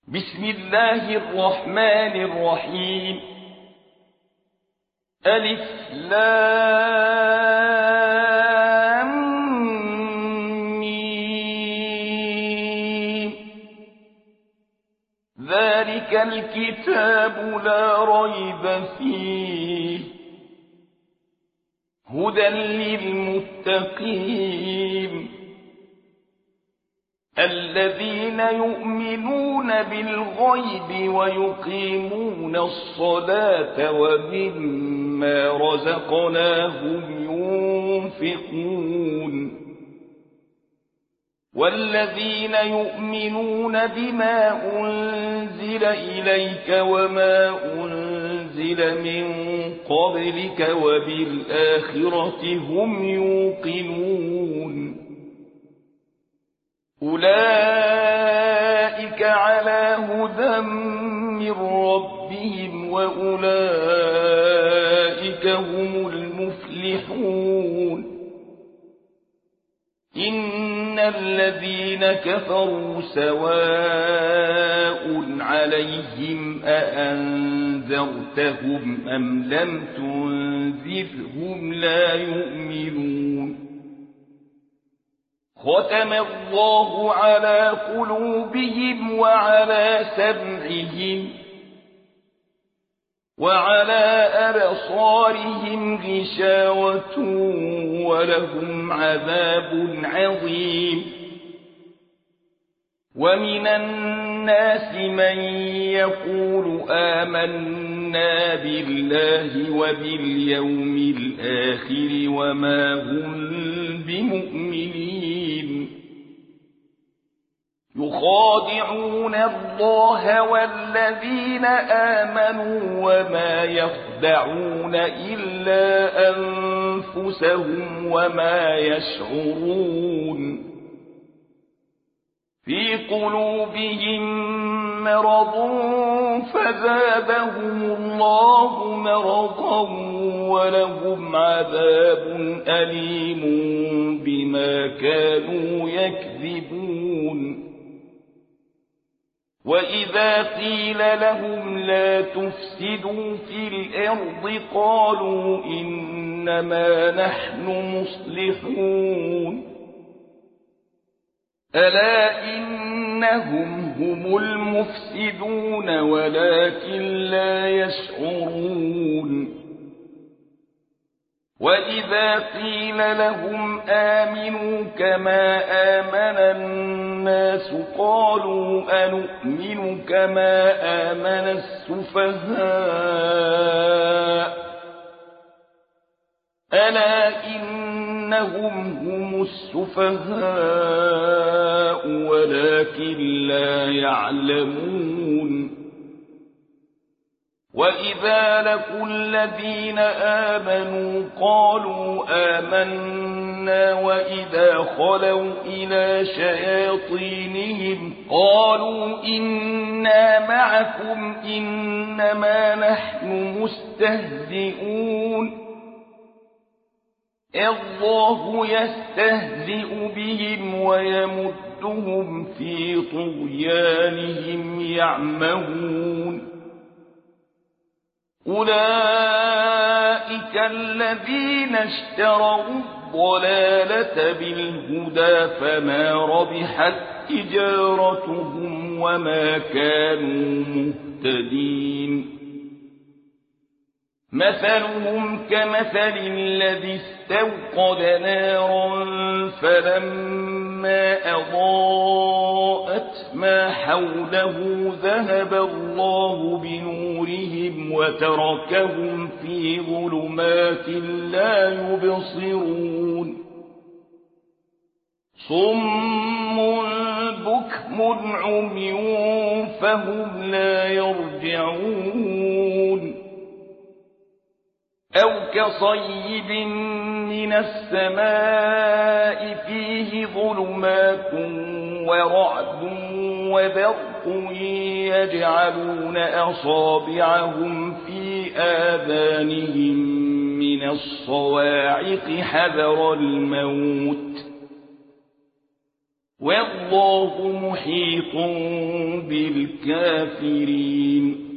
بسم الله الرحمن الرحيم. ألف لام ميم. ذلك الكتاب لا ريب فيه هدى للمتقين الذين يؤمنون بالغيب ويقيمون الصلاة ومما رزقناهم ينفقون والذين يؤمنون بما أنزل إليك وما أنزل من قبلك وبالآخرة هم يوقنون أولئك على هدى من ربهم وأولئك هم المفلحون إن الذين كفروا سواء عليهم أأنذرتهم أم لم تنذرهم لا يؤمنون ختم الله على قلوبهم وعلى سمعهم وعلى أبصارهم غشاوة ولهم عذاب عظيم ومن الناس من يقول آمنا بالله وباليوم الآخر وما هم بمؤمنين يخادعون الله والذين آمنوا وما يخدعون إلا أنفسهم وما يشعرون في قلوبهم مرض فزادهم الله مرضا ولهم عذاب أليم بما كانوا يكذبون وإذا قيل لهم لا تفسدوا في الأرض قالوا إنما نحن مصلحون ألا إنهم هم المفسدون ولكن لا يشعرون وإذا قيل لهم آمنوا كما آمن الناس قالوا أنؤمن كما آمن السفهاء ألا إنهم هم السفهاء ولكن لا يعلمون وإذا لقوا الذين آمنوا قالوا آمنا وإذا خلوا إلى شياطينهم قالوا إنا معكم إنما نحن مستهزئون الله يستهزئ بهم ويمدهم في طغيانهم يعمهون أولئك الذين اشتروا الضلالة بالهدى فما ربحت تجارتهم وما كانوا مهتدين مثلهم كمثل الذي استوقد نارا فلما أضاءت ما حوله ذهب الله بنورهم وتركهم في ظلمات لا يبصرون صم بكم عمي فهم لا يرجعون أو كصيب من السماء فيه ظلمات ورعد وبرق يجعلون أصابعهم في آذانهم من الصواعق حذر الموت والله محيط بالكافرين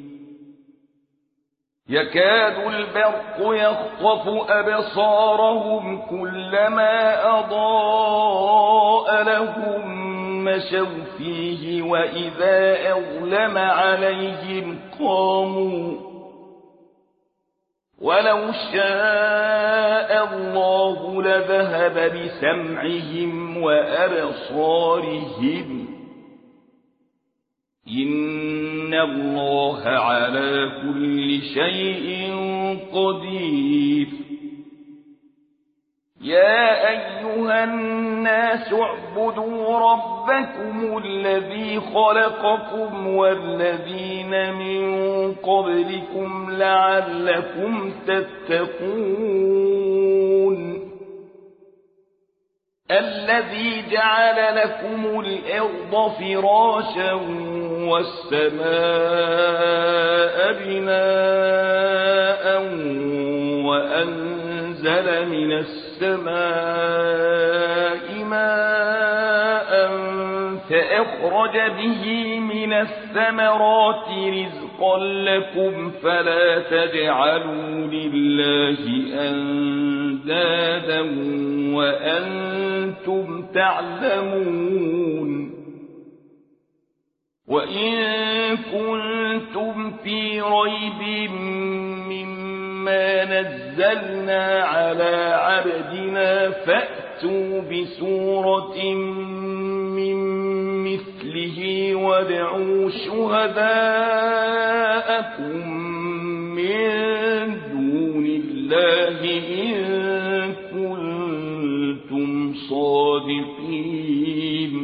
يكاد البرق يخطف أبصارهم كلما أضاء لهم مشوا فيه وإذا أظلم عليهم قاموا ولو شاء الله لذهب بسمعهم وأبصارهم إن الله على كل شيء قدير يا أيها الناس اعبدوا ربكم الذي خلقكم والذين من قبلكم لعلكم تتقون الذي جعل لكم الأرض فراشا والسماء بناء وأنزل من السماء ماء فأخرج به من الثمرات رزقا لكم فلا تجعلوا لله أندادا وأنتم تعلمون وإن كنتم في ريب مما نزلنا على عبدنا فأتوا بسورة من مثله وادعوا شهداءكم من دون الله إن كنتم صادقين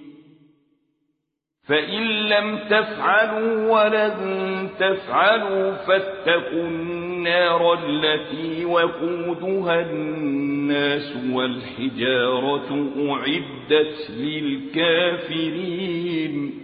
فإن لم تفعلوا ولن تفعلوا فاتقوا النار التي وقودها الناس والحجارة أعدت للكافرين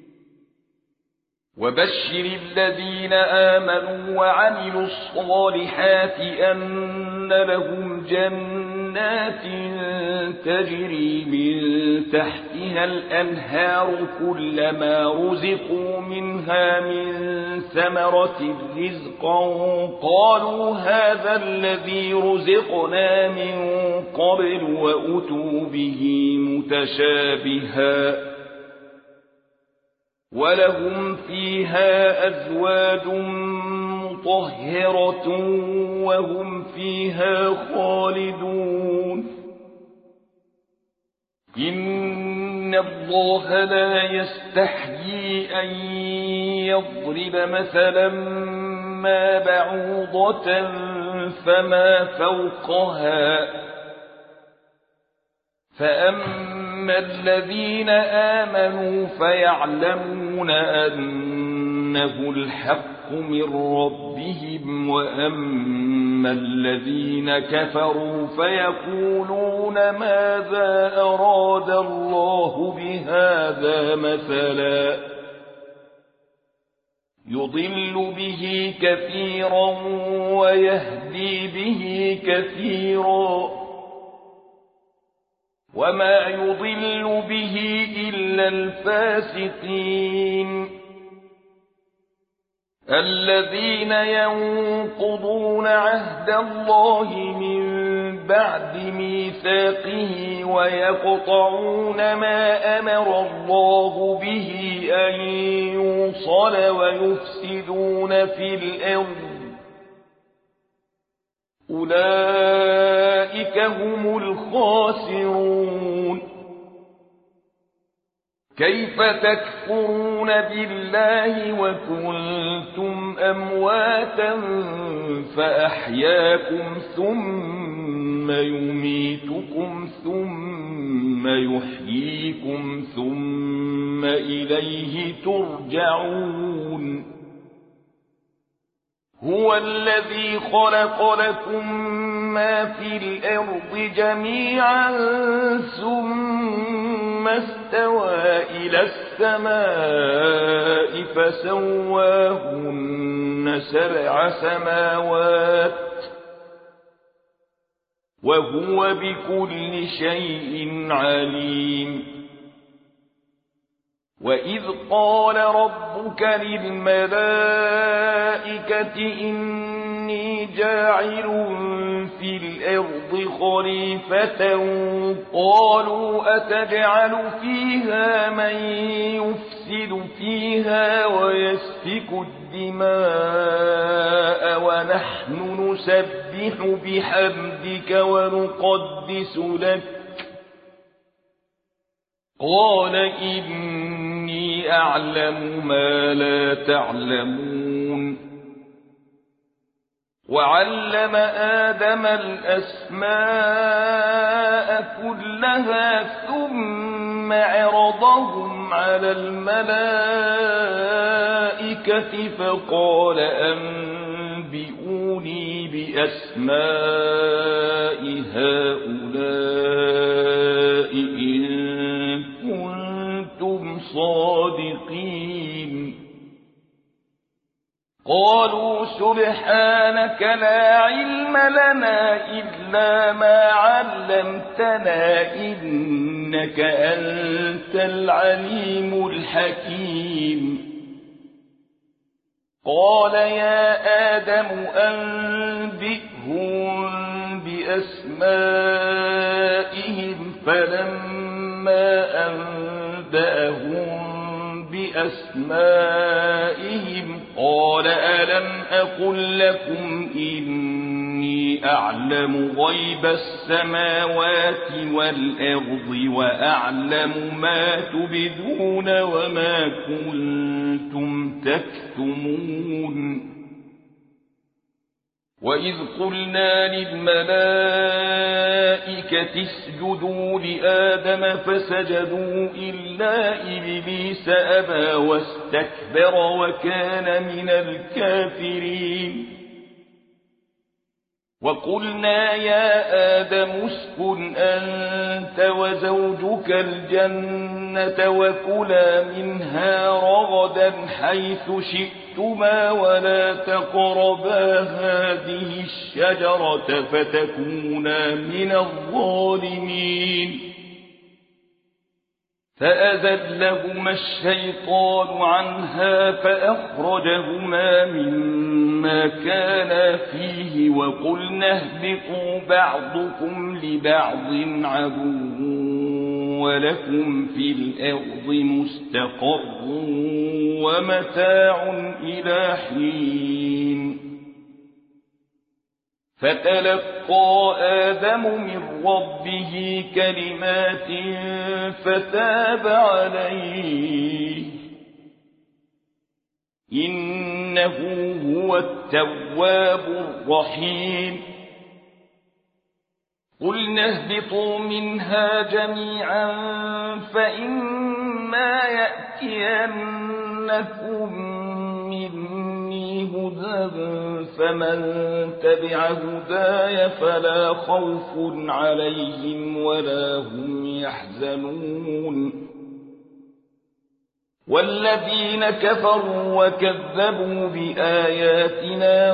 وبشر الذين آمنوا وعملوا الصالحات أن لهم جنات تجري من تحتها الأنهار كلما رزقوا منها من ثمرة رزقا قالوا هذا الذي رزقنا من قبل وأتوا به متشابها ولهم فيها أزواج مطهرة وهم فيها خالدون إن الله لا يستحيي أن يضرب مثلا ما بعوضة فما فوقها فأما الذين آمنوا فيعلمون أنه الحق من ربهم وأما الذين كفروا فيقولون ماذا أراد الله بهذا مثلا يضل به كثيرا ويهدي به كثيرا وما يضل به إلا الفاسقين الذين ينقضون عهد الله من بعد ميثاقه ويقطعون ما أمر الله به أن يوصل ويفسدون في الأرض أولئك هم الخاسرون كيف تكفرون بالله وكنتم أمواتا فأحياكم ثم يميتكم ثم يحييكم ثم إليه ترجعون هو الذي خلق لكم ما في الأرض جميعا ثم استوى إلى السماء فسواهن 7 سماوات وهو بكل شيء عليم وإذ قال ربك للملائكة إني جاعل في الأرض خليفة قالوا أتجعل فيها من يفسد فيها ويسفك الدماء ونحن نسبح بحمدك ونقدس لك قال إني أعلم ما لا تعلمون وعلم آدم الأسماء كلها ثم عرضهم على الملائكة فقال أنبئوني بأسماء هؤلاء إن كنتم صادقين قالوا سبحانك لا علم لنا إلا ما علمتنا إنك أنت العليم الحكيم قال يا آدم أنبئهم بأسمائهم فلما أنبأهم بأسمائهم قال ألم أقل لكم إني أعلم غيب السماوات والأرض وأعلم ما تبدون وما كنتم تكتمون وإذ قلنا للملائكة اسجدوا لآدم فسجدوا إلا إبليس أبى واستكبر وكان من الكافرين وقلنا يا آدم اسكن أنت وزوجك الجنة وكلا منها رغدا حيث شئتما ولا تقربا هذه الشجرة فتكونا من الظالمين فأزلهما الشيطان عنها فأخرجهما مما كانا فيه وقلنا اهبطوا بعضكم لبعض عدو ولكم في الأرض مستقر ومتاع إلى حين فتلقى آدم من ربه كلمات فتاب عليه إنه هو التواب الرحيم قلنا اهبطوا منها جميعا فإما يأتينكم مني هدى فمن تبع هداي فلا خوف عليهم ولا هم يحزنون والذين كفروا وكذبوا بآياتنا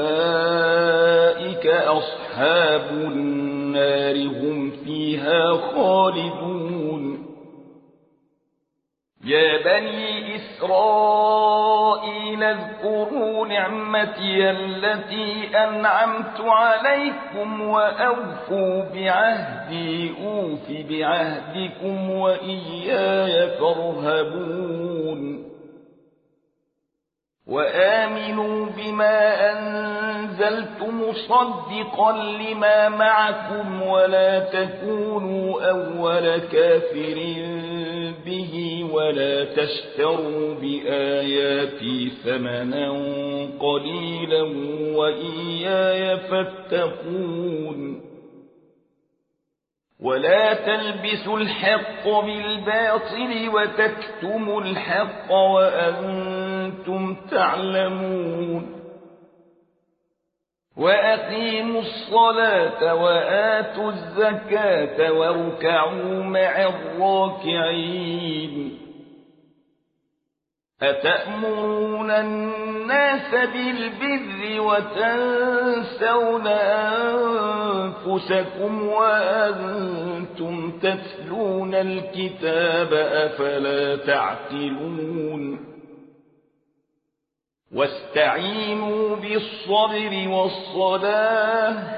أولئك أصحاب النار هم فيها خالدون يا بني إسرائيل اذكروا نعمتي التي أنعمت عليكم وأوفوا بعهدي أوف بعهدكم وإياي فارهبون وآمنوا بما أنزلت مصدقا لما معكم ولا تكونوا أول كافر به ولا تشتروا بآياتي ثمنا قليلا وإياي فاتقون ولا تلبسوا الحق بالباطل وتكتموا الحق وأنتم تعلمون وأقيموا الصلاة وآتوا الزكاة واركعوا مع الراكعين أتأمرون الناس بالبر وتنسون أنفسكم وأنتم تتلون الكتاب أفلا تعقلون واستعينوا بالصبر والصلاة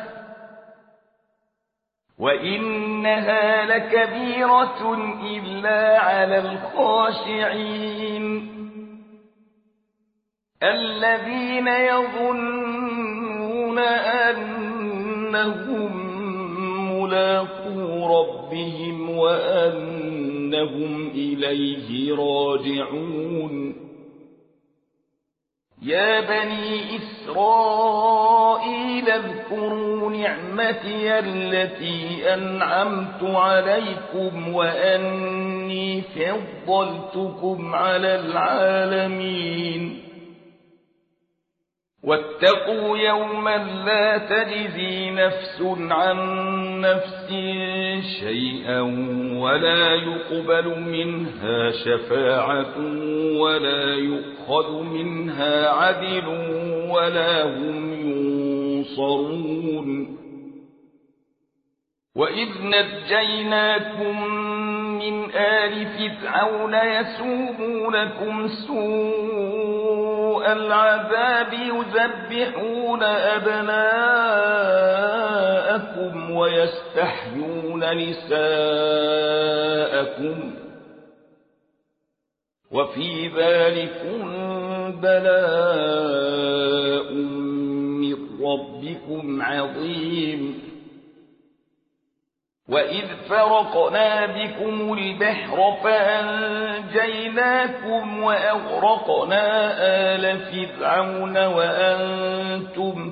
وإنها لكبيرة إلا على الخاشعين الذين يظنون أنهم ملاقو ربهم وأنهم إليه راجعون يا بني إسرائيل اذكروا نعمتي التي أنعمت عليكم وأني فضلتكم على العالمين واتقوا يوما لا تجزي نفس عن نفس شيئا ولا يقبل منها شفاعة ولا يؤخذ منها عدل ولا هم ينصرون وإذ نجيناكم من آل فرعون يسومونكم سوء العذاب يذبحون أبناءكم ويستحيون نساءكم وفي ذلكم بلاء من ربكم عظيم وإذ فرقنا بكم البحر فأنجيناكم وأغرقنا آل فرعون وأنتم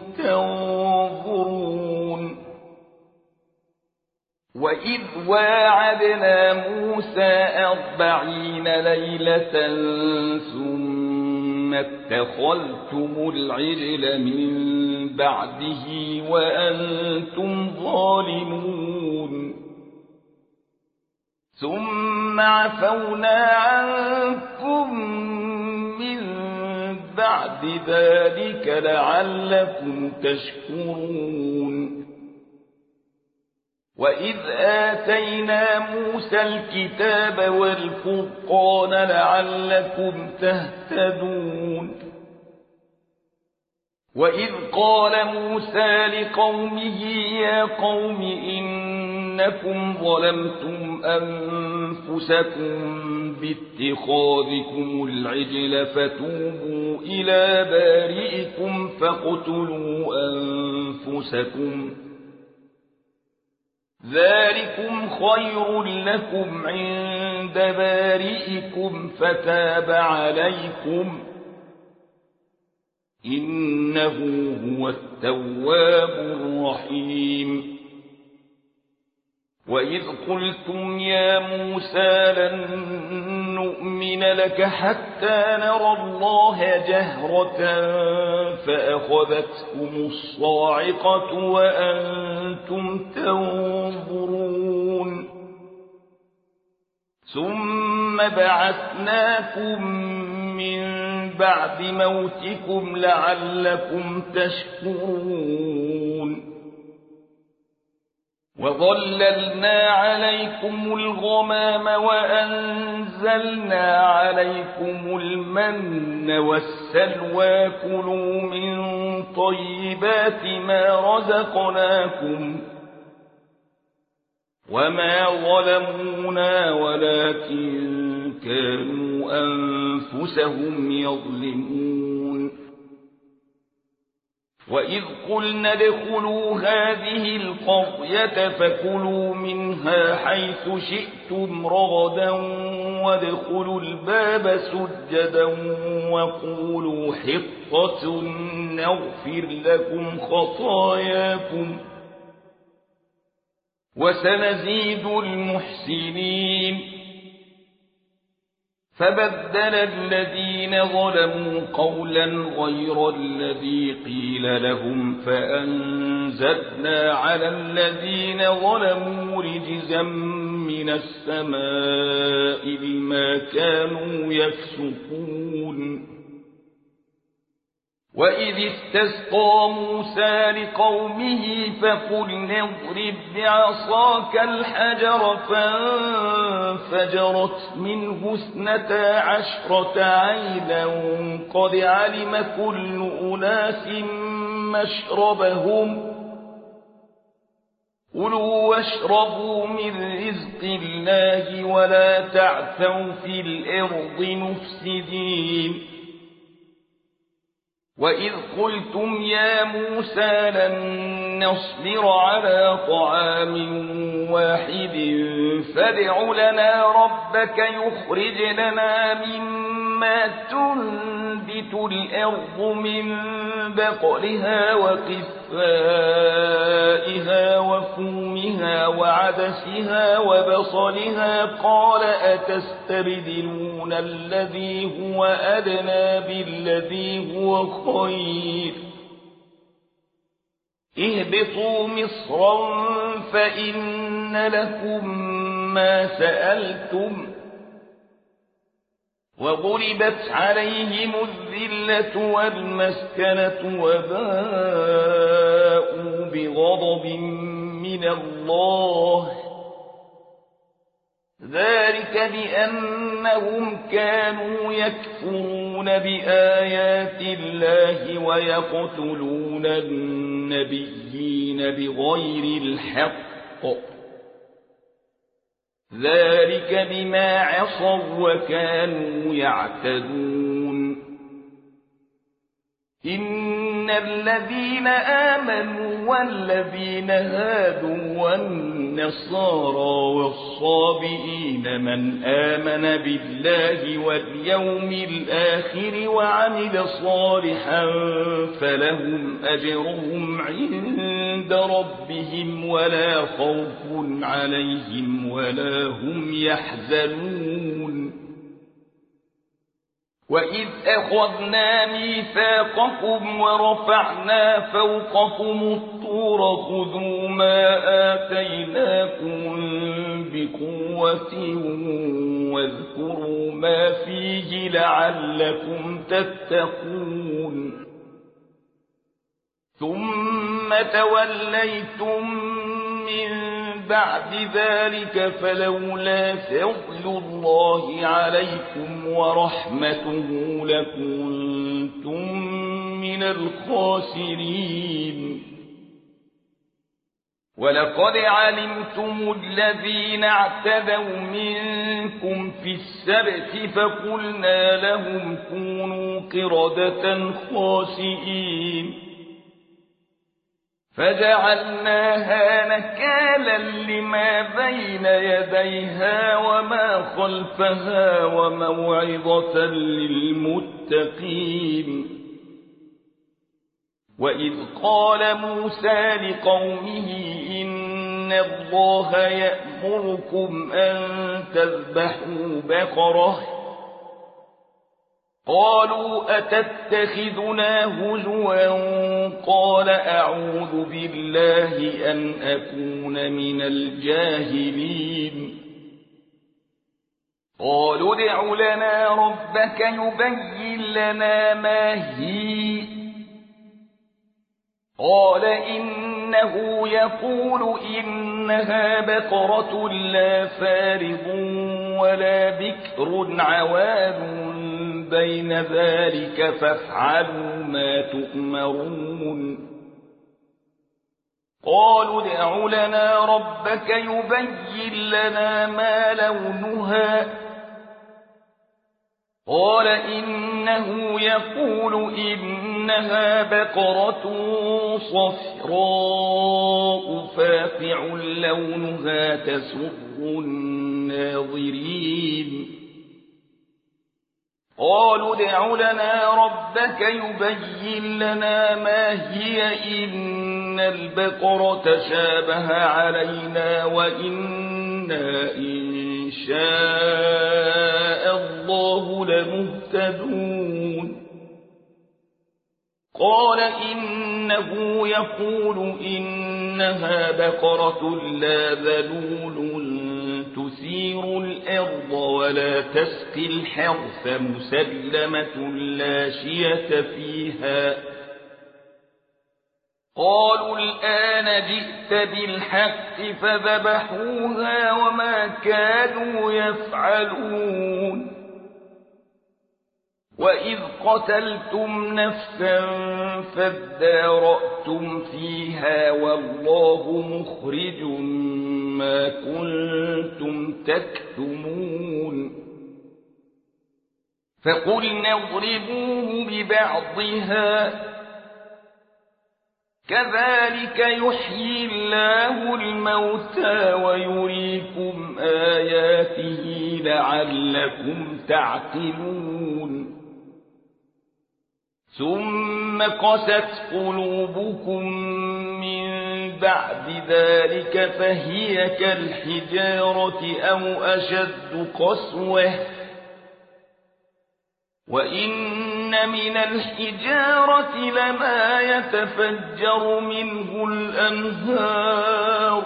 تنظرون وإذ واعدنا موسى 40 ليلة ثم اتخذتم العجل من بعده وأنتم ظالمون ثم عفونا عنكم من بعد ذلك لعلكم تشكرون وإذ آتينا موسى الكتاب والفرقان لعلكم تهتدون وإذ قال موسى لقومه يا قوم إنكم ظلمتم أنفسكم باتخاذكم العجل فتوبوا إلى بارئكم فاقتلوا أنفسكم ذلكم خير لكم عند بارئكم فتاب عليكم إنه هو التواب الرحيم وإذ قلتم يا موسى لن نؤمن لك حتى نرى الله جهرة فأخذتكم الصاعقة وأنتم تنظرون ثم بعثناكم من بعد موتكم لعلكم تشكرون وظللنا عليكم الغمام وأنزلنا عليكم المن والسلوى كلوا من طيبات ما رزقناكم وما ظلمونا ولكن كانوا أنفسهم يظلمون وإذ قلنا ادخلوا هذه القرية فكلوا منها حيث شئتم رغدا وادخلوا الباب سجدا وقولوا حطة نغفر لكم خطاياكم وسنزيد المحسنين فبدل الذين ظلموا قولا غير الذي قيل لهم فأنزلنا على الذين ظلموا رجزا من السماء بما كانوا يفسقون وإذ استسقى موسى لقومه فقلنا اضرب بعصاك الحجر فانفجرت منه 12 عينا قد علم كل أناس مشربهم كلوا واشربوا من رزق الله ولا تعثوا في الأرض مفسدين وإذ قلتم يا موسى لن نصبر على طعام واحد فادع لنا ربك يخرج لنا مما تنبت الأرض من بقلها وقثائها وفومها وعدسها وبصلها قال أتستبدلون الذي هو أدنى بالذي هو خير اهبطوا مصرا فإن لكم ما سألتم وضربت عليهم الذلة والمسكنة وباءوا بغضب من الله ذلك بأنهم كانوا يكفرون بآيات الله ويقتلون النبيين بغير الحق ذلك بما عصوا وكانوا يعتدون إن الذين آمنوا والذين هادوا والنصارى والصابئين من آمن بالله واليوم الآخر وعمل صالحا فلهم أجرهم عند ربهم ولا خوف عليهم ولا هم يحزنون وإذ أخذنا ميثاقكم ورفعنا فوقكم الطور خذوا ما آتيناكم بقوة واذكروا ما فيه لعلكم تتقون ثم توليتم من بعد ذلك فلولا فضل الله عليكم ورحمته لكنتم من الخاسرين ولقد علمتم الذين اعتدوا منكم في السبت فقلنا لهم كونوا قردة خاسئين فجعلناها نكالا لما بين يديها وما خلفها وموعظة للمتقين وإذ قال موسى لقومه إن الله يأمركم أن تذبحوا بقرة قالوا أتتخذنا هزوا قال أعوذ بالله أن أكون من الجاهلين قالوا ادع لنا ربك يبين لنا ما هي قال إنه يقول إنها بقرة لا فارض ولا بكر عوان بين ذلك فافعلوا ما تؤمرون قالوا ادع لنا ربك يبين لنا ما لونها قال إنه يقول إنها بقرة صفراء فاقع لونها تسر الناظرين قالوا ادع لنا ربك يبين لنا ما هي إن البقرة شابه علينا وإنا إن شاء الله لمهتدون قال إنه يقول إنها بقرة لا ذلول تثير الأرض ولا تسقي الحرث مسلمة لا شية فيها قالوا الآن جئت بالحق فذبحوها وما كانوا يفعلون وإذ قتلتم نفسا فادارأتم فيها والله مخرج ما كنتم تكتمون فقلنا اضربوه ببعضها كذلك يحيي الله الموتى ويريكم آياته لعلكم تعقلون ثم قست قلوبكم من بعد ذلك فهي كالحجارة أو أشد قسوة وإن من الحجارة لما يتفجر منه الأنهار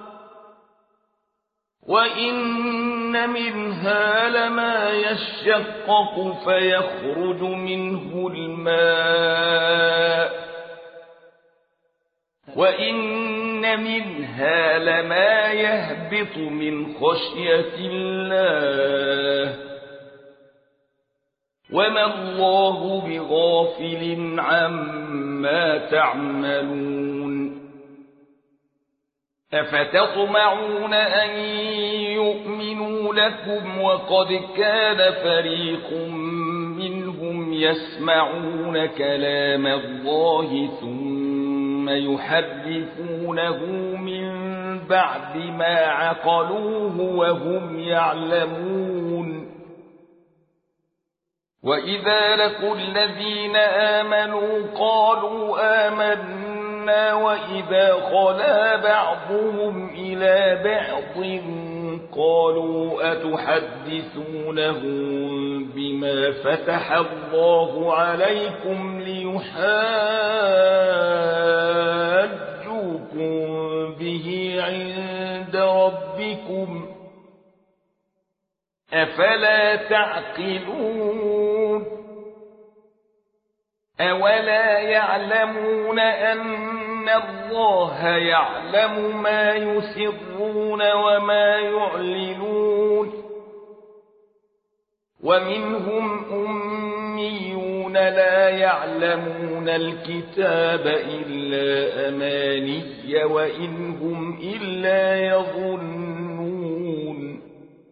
وإن منها لما يشقق فيخرج منه الماء وإن منها لما يهبط من خشية الله وما الله بغافل عما تعملون أفتطمعون أن يؤمنوا لكم وقد كان فريق منهم يسمعون كلام الله ثم يحرفونه من بعد ما عقلوه وهم يعلمون وإذا لقوا الذين آمنوا قالوا آمنا وإذا خلا بعضهم إلى بعض قالوا أتحدثونهم بما فتح الله عليكم ليحاجوكم به عند ربكم أفلا تعقلون أولا يعلمون أن الله يعلم ما يسرون وما يعلنون ومنهم أميون لا يعلمون الكتاب إلا أماني وإن هم إلا يظنون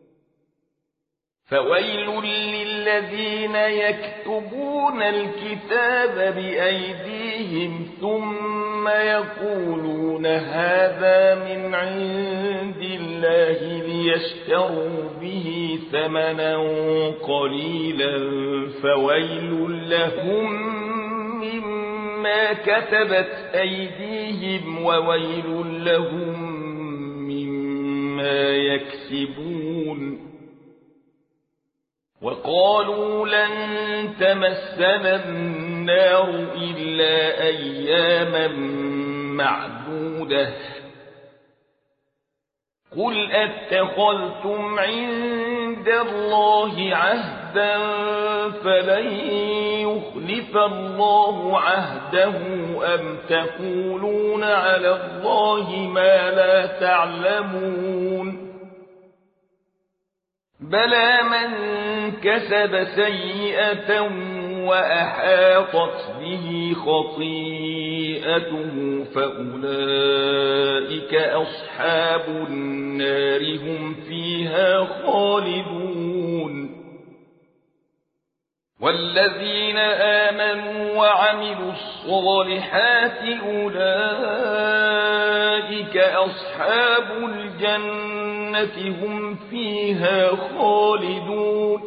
فويل للذين يكتبون الكتاب بأيديهم ثم يقولون هذا من عند الله ليشتروا به ثمنا قليلا فويل لهم مما كتبت أيديهم وويل لهم مما يكسبون وقالوا لن تمسنا النار إلا أياما معدودة قل أتخذتم عند الله عهدا فلن يخلف الله عهده أم تقولون على الله ما لا تعلمون بلى من كسب سيئة وأحاطت به خطيئته فأولئك أصحاب النار هم فيها خالدون والذين آمنوا وعملوا الصالحات أولئك أصحاب الجنة هم فيها خالدون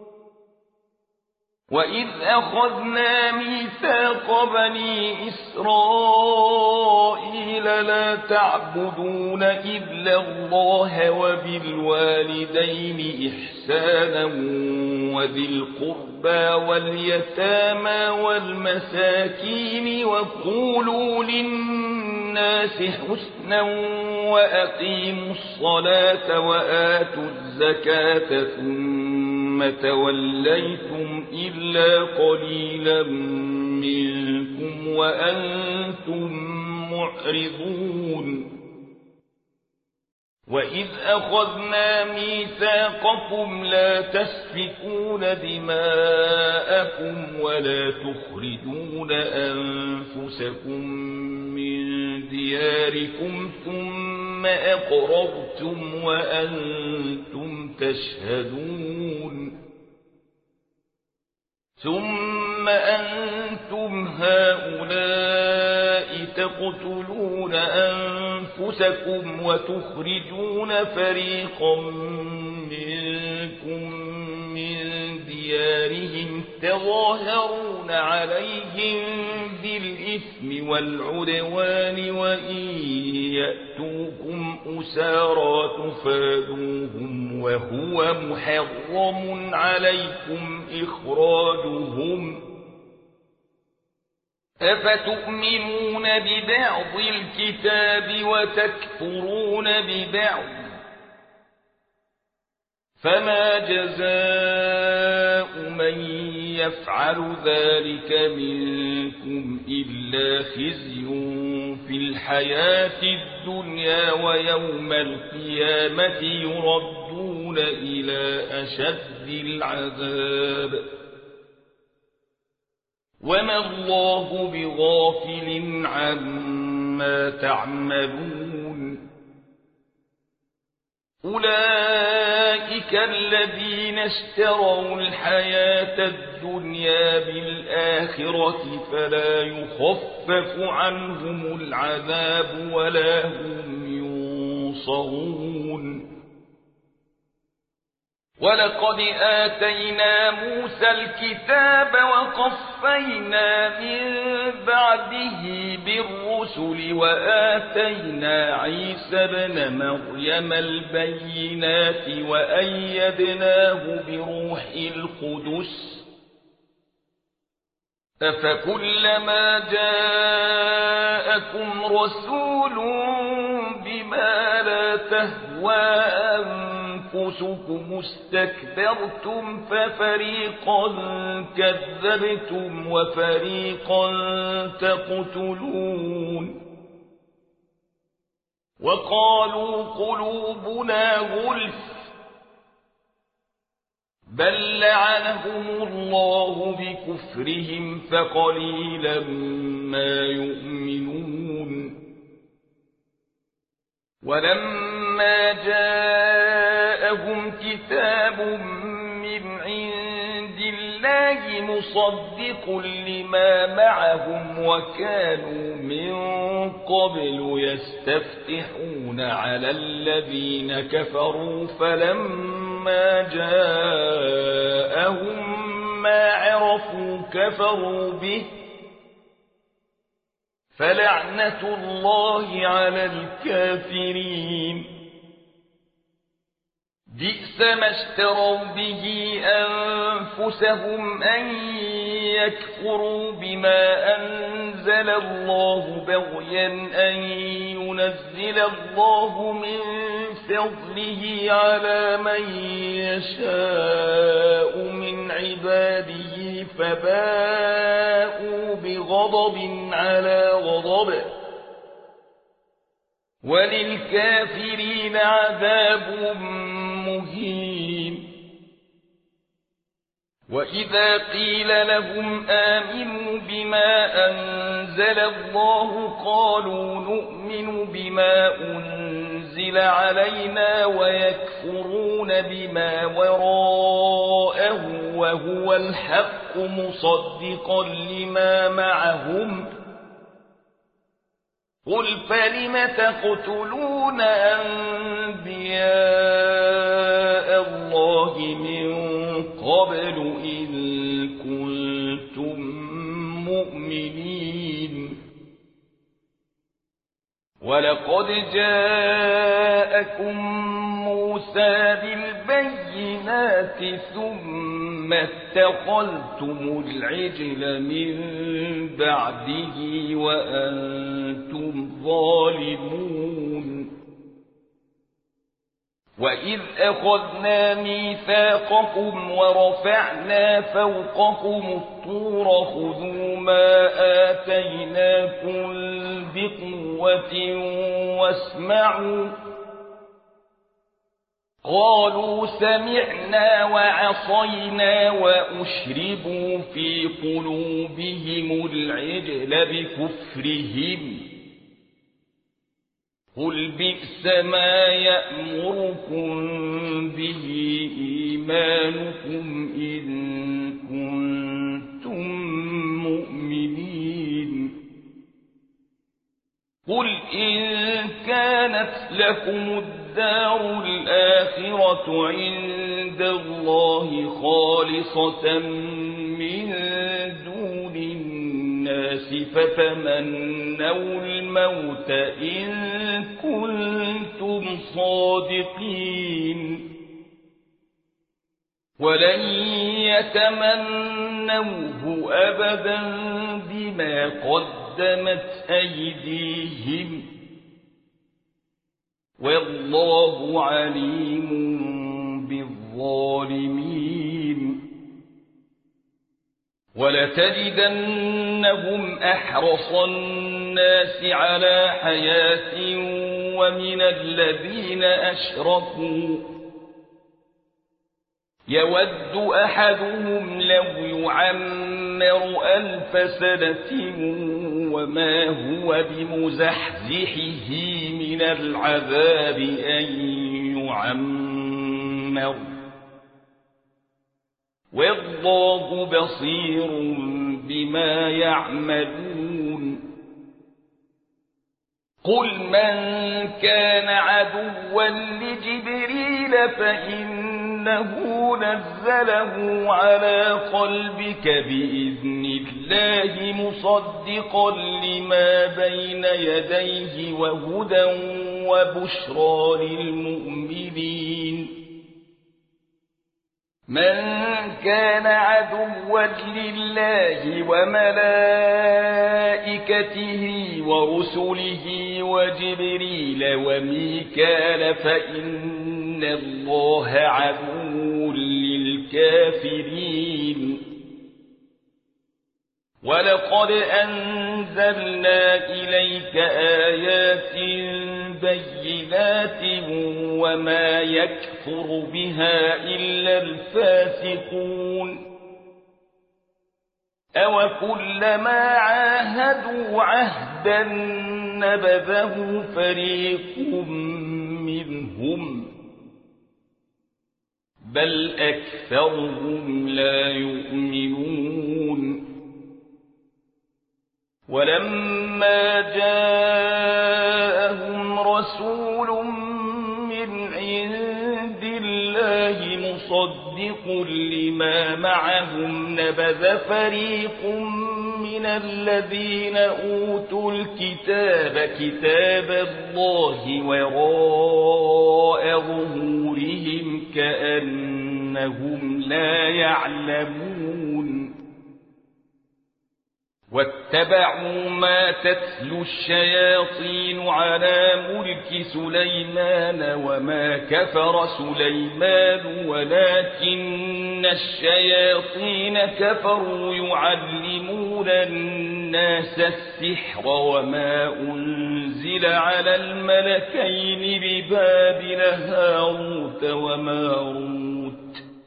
وإذ أخذنا ميثاق بني إسرائيل لا تعبدون إلا الله وبالوالدين إحسانا وذي القربى واليتامى والمساكين وقولوا للناس حسنا وأقيموا الصلاة وآتوا الزكاة ثم توليتم إلا قليلا منكم وأنتم معرضون وإذ أخذنا ميثاقكم لا تسفكون دماءكم ولا تخرجون أنفسكم من دياركم ثم أقررتم وأنتم تشهدون ثم أنتم هؤلاء تقتلون أنفسكم وتخرجون فريقا منكم من ديارهم تظاهرون عليهم بالإثم والعدوان وإن يأتوكم أسارى تفادوهم وهو محرم عليكم إخراجهم أفتؤمنون ببعض الكتاب وتكفرون ببعض فما جزاء من يفعل ذلك منكم إلا خزي في الحياة الدنيا ويوم القيامة يردون إلى أشد العذاب وما الله بغافل عما تعملون أولئك الذين اشتروا الحياة الدنيا بالآخرة فلا يخفف عنهم العذاب ولا هم ينصرون ولقد آتينا موسى الكتاب وقفينا من بعده بالرسل وآتينا عيسى ابن مريم البينات وأيدناه بروح القدس أفكلما جاءكم رسول بما لا تهوى أنفسكم استكبرتم ففريقا كذبتم وفريقا تقتلون وقالوا قلوبنا غلف بل لعنهم الله بكفرهم فقليلا ما يؤمنون ولما جاءهم كتاب من عند الله مصدق لما معهم وكانوا من قبل يستفتحون على الذين كفروا فلما جاءهم ما عرفوا كفروا به فلعنة الله على الكافرين بئس ما اشتروا به أنفسهم أن يكفروا بما أنزل الله بغيا أن ينزل الله من فضله على من يشاء من عباده فباءوا بغضب على غضب وللكافرين عذاب مهين وإذا قيل لهم آمنوا بما أنزل الله قالوا نؤمن بما أنزل علينا ويكفرون بما وراءه وهو الحق مصدقا لما معهم قل فلم تقتلون أنبياء الله من قبل إن كنتم مؤمنين ولقد جاءكم موسى بالبينات ثم اتخذتم العجل من بعده وأنتم ظالمون وإذ أخذنا ميثاقكم ورفعنا فوقكم الطور خذوا ما آتيناكم بقوة واسمعوا قالوا سمعنا وعصينا وأشربوا في قلوبهم العجل بكفرهم قل بئس ما يأمركم به إيمانكم إن كنتم مؤمنين قل إن كانت لكم الدار الآخرة عند الله خالصة من دون الناس فتمنوا الموت إن كنتم صادقين ولن يتمنوه أبدا بما قدمت أيديهم والله عليم بالظالمين ولتجدنهم أحرص الناس على حياة ومن الذين أشركوا يود أحدهم لو يعمر 1000 سنة وما هو بمزحزحه من العذاب أن يعمر والله بصير بما يعملون قل من كان عدوا لجبريل فإنه نزله على قلبك بإذن الله مصدقا لما بين يديه وهدى وبشرى للمؤمنين من كان عدوا لله وملائكته ورسله وجبريل وميكال فإن الله عدو للكافرين ولقد أنزلنا إليك آيات بينات وما يكفر بها إلا الفاسقون أوكلما عاهدوا عهدا نبذه فريق منهم بل أكثرهم لا يؤمنون ولما جاءهم رسول من عند الله مصدق لما معهم نبذ فريق من الذين أوتوا الكتاب كتاب الله وراء ظهورهم كأنهم لا يعلمون واتبعوا ما تتلو الشياطين على ملك سليمان وما كفر سليمان ولكن الشياطين كفروا يعلمون الناس السحر وما أنزل على الملكين ببابل هاروت وماروت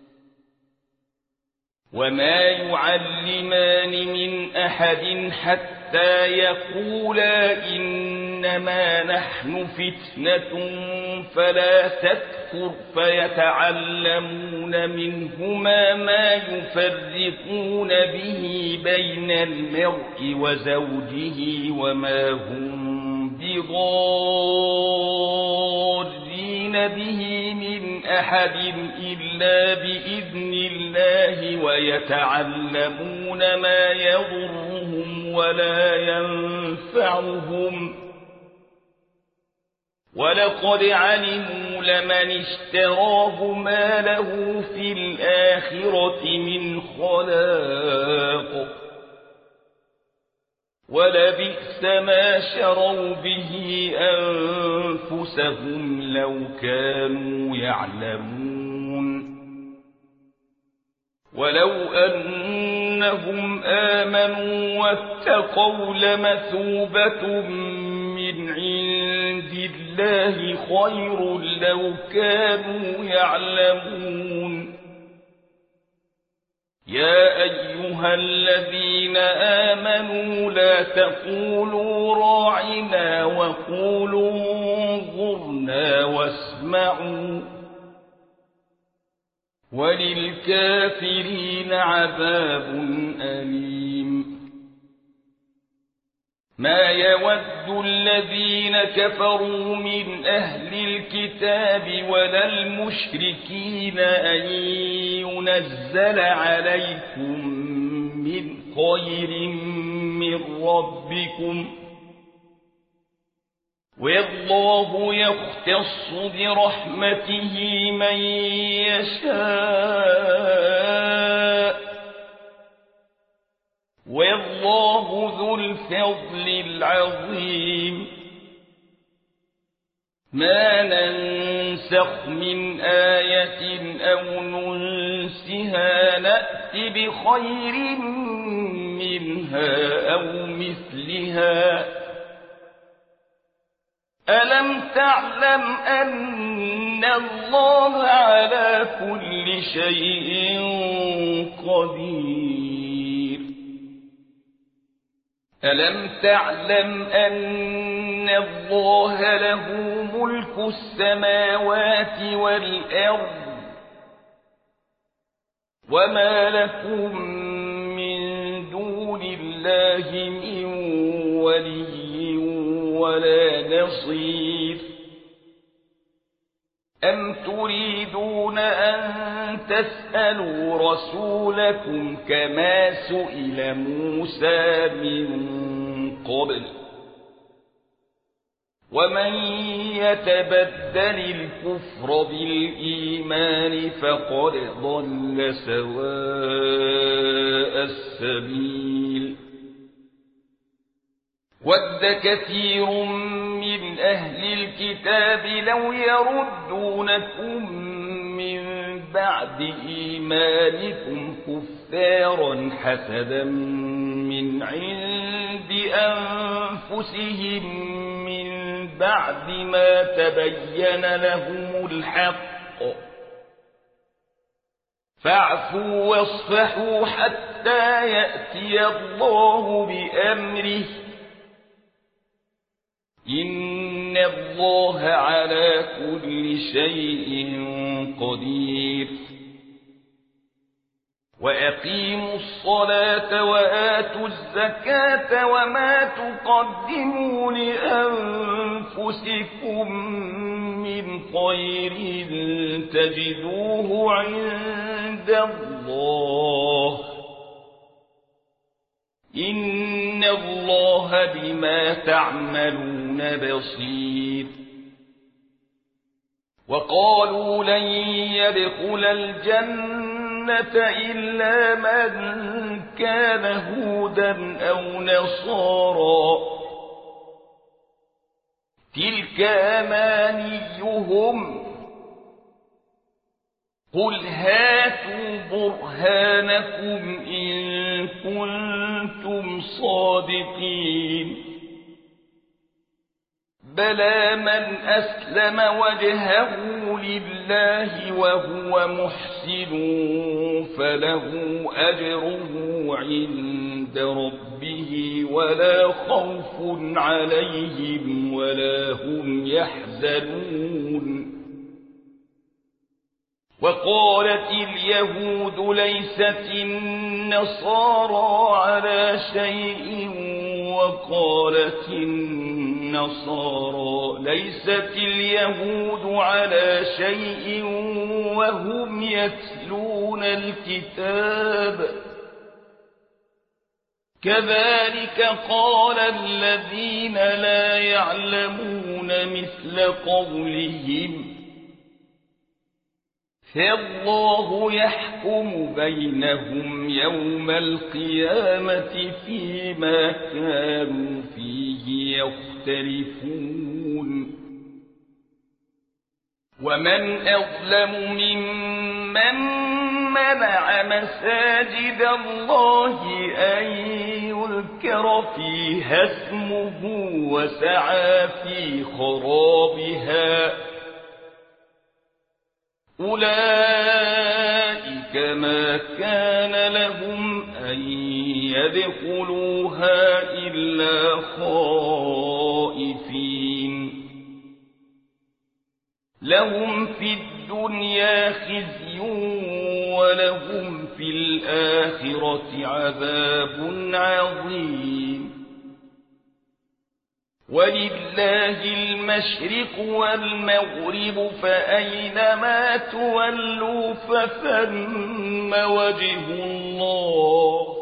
وما يعلمان من أحد حتى يقولا إنما نحن فتنة فلا تكفر فيتعلمون منهما ما يفرقون به بين المرء وزوجه وما هم بضارين به من أحد إلا بإذن الله ويتعلمون ما يضرهم ولا ينفعهم ولقد علموا لمن اشتراه ما له في الآخرة من خلاق ولبئس بئس ما شروا به أنفسهم لو كانوا يعلمون ولو أنهم آمنوا واتقوا لمثوبة من عند الله خير لو كانوا يعلمون يا أيها الذين آمنوا لا تقولوا راعنا وقولوا انظرنا واسمعوا وللكافرين عذاب أليم ما يود الذين كفروا من أهل الكتاب ولا المشركين أن ينزل عليكم من خير من ربكم والله يختص برحمته من يشاء والله ذو الفضل العظيم ما ننسخ من آية أو ننسها نأت بخير منها أو مثلها ألم تعلم أن الله على كل شيء قدير ألم تعلم أن الله له ملك السماوات والأرض وما لكم من دون الله من ولي ولا نصير أم تريدون أن تسألوا رسولكم كما سئل موسى من قبل ومن يتبدل الكفر بالإيمان فقد ضل سواء السبيل ود كثير من أهل الكتاب لو يردونكم من بعد إيمانكم كفارا حسدا من عند أنفسهم من بعد ما تبين لهم الحق فاعفوا واصفحوا حتى يأتي الله بأمره إن الله على كل شيء قدير وأقيموا الصلاة وآتوا الزكاة وما تقدموا لأنفسكم من خير تجدوه عند الله إن الله بما تعملون بصير وقالوا لن يدخل الجنة إلا من كان هودا أو نصارا تلك أمانيهم قل هاتوا برهانكم إن كنتم صادقين بلى من أسلم وجهه لله وهو محسن فله أجره عند ربه ولا خوف عليهم ولا هم يحزنون وقالت اليهود ليست النصارى على شيء وقالت النصارى ليست اليهود على شيء وهم يتلون الكتاب كذلك قال الذين لا يعلمون مثل قولهم فالله يحكم بينهم يوم القيامة فيما كانوا فيه يختلفون ومن أظلم ممن منع مساجد الله أن يذكر فيها اسمه وسعى في خرابها أولئك ما كان لهم أن يدخلوها إلا خائفين لهم في الدنيا خزي ولهم في الآخرة عذاب عظيم ولله المشرق والمغرب فأينما تولوا فثم وجه الله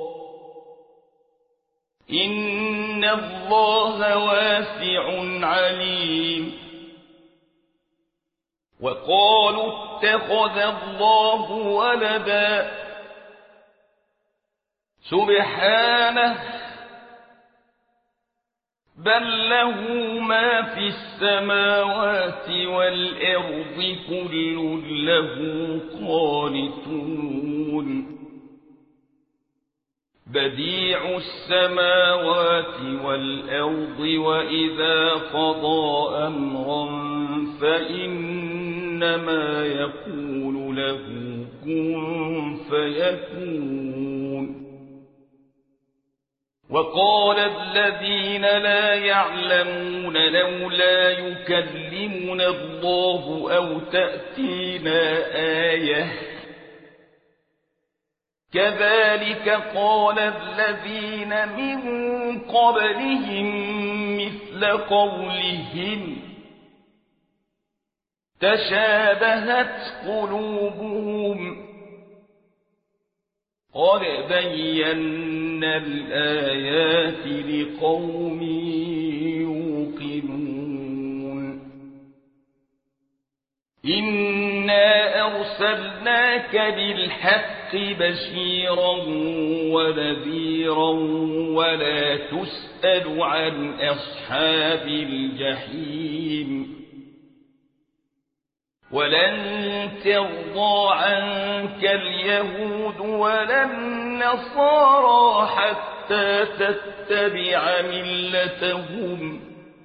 إن الله واسع عليم وقالوا اتخذ الله ولدا سبحانه بل له ما في السماوات والأرض كل له قانتون بديع السماوات والأرض وإذا قضى أمرا فإنما يقول له كن فيكون وقال الذين لا يعلمون لولا يكلمنا الله أو تأتينا آية كذلك قال الذين من قبلهم مثل قولهم تشابهت قلوبهم قد بينا الآيات لقوم يوقنون إنا أرسلناك بالحق بشيرا ونذيرا ولا تسأل عن أصحاب الجحيم ولن ترضى عنك اليهود ولا النصارى حتى تتبع ملتهم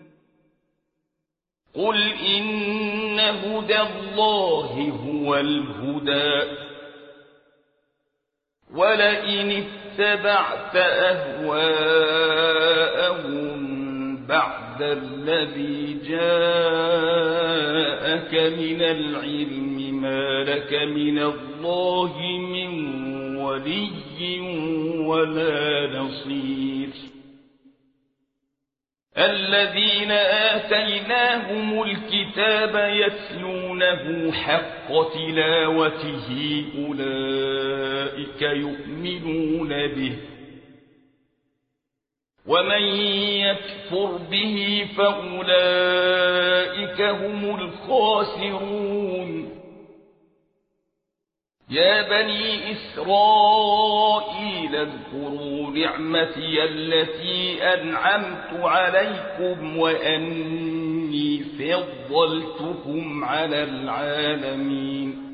قل إن هدى الله هو الهدى ولئن اتبعت أهواءهم بعد الذي جاءك من العلم ما لك من الله من ولي ولا نصير الذين آتيناهم الكتاب يتلونه حق تلاوته أولئك يؤمنون به ومن يكفر به فأولئك هم الخاسرون يا بني إسرائيل اذكروا نعمتي التي أنعمت عليكم وأني فضلتكم على العالمين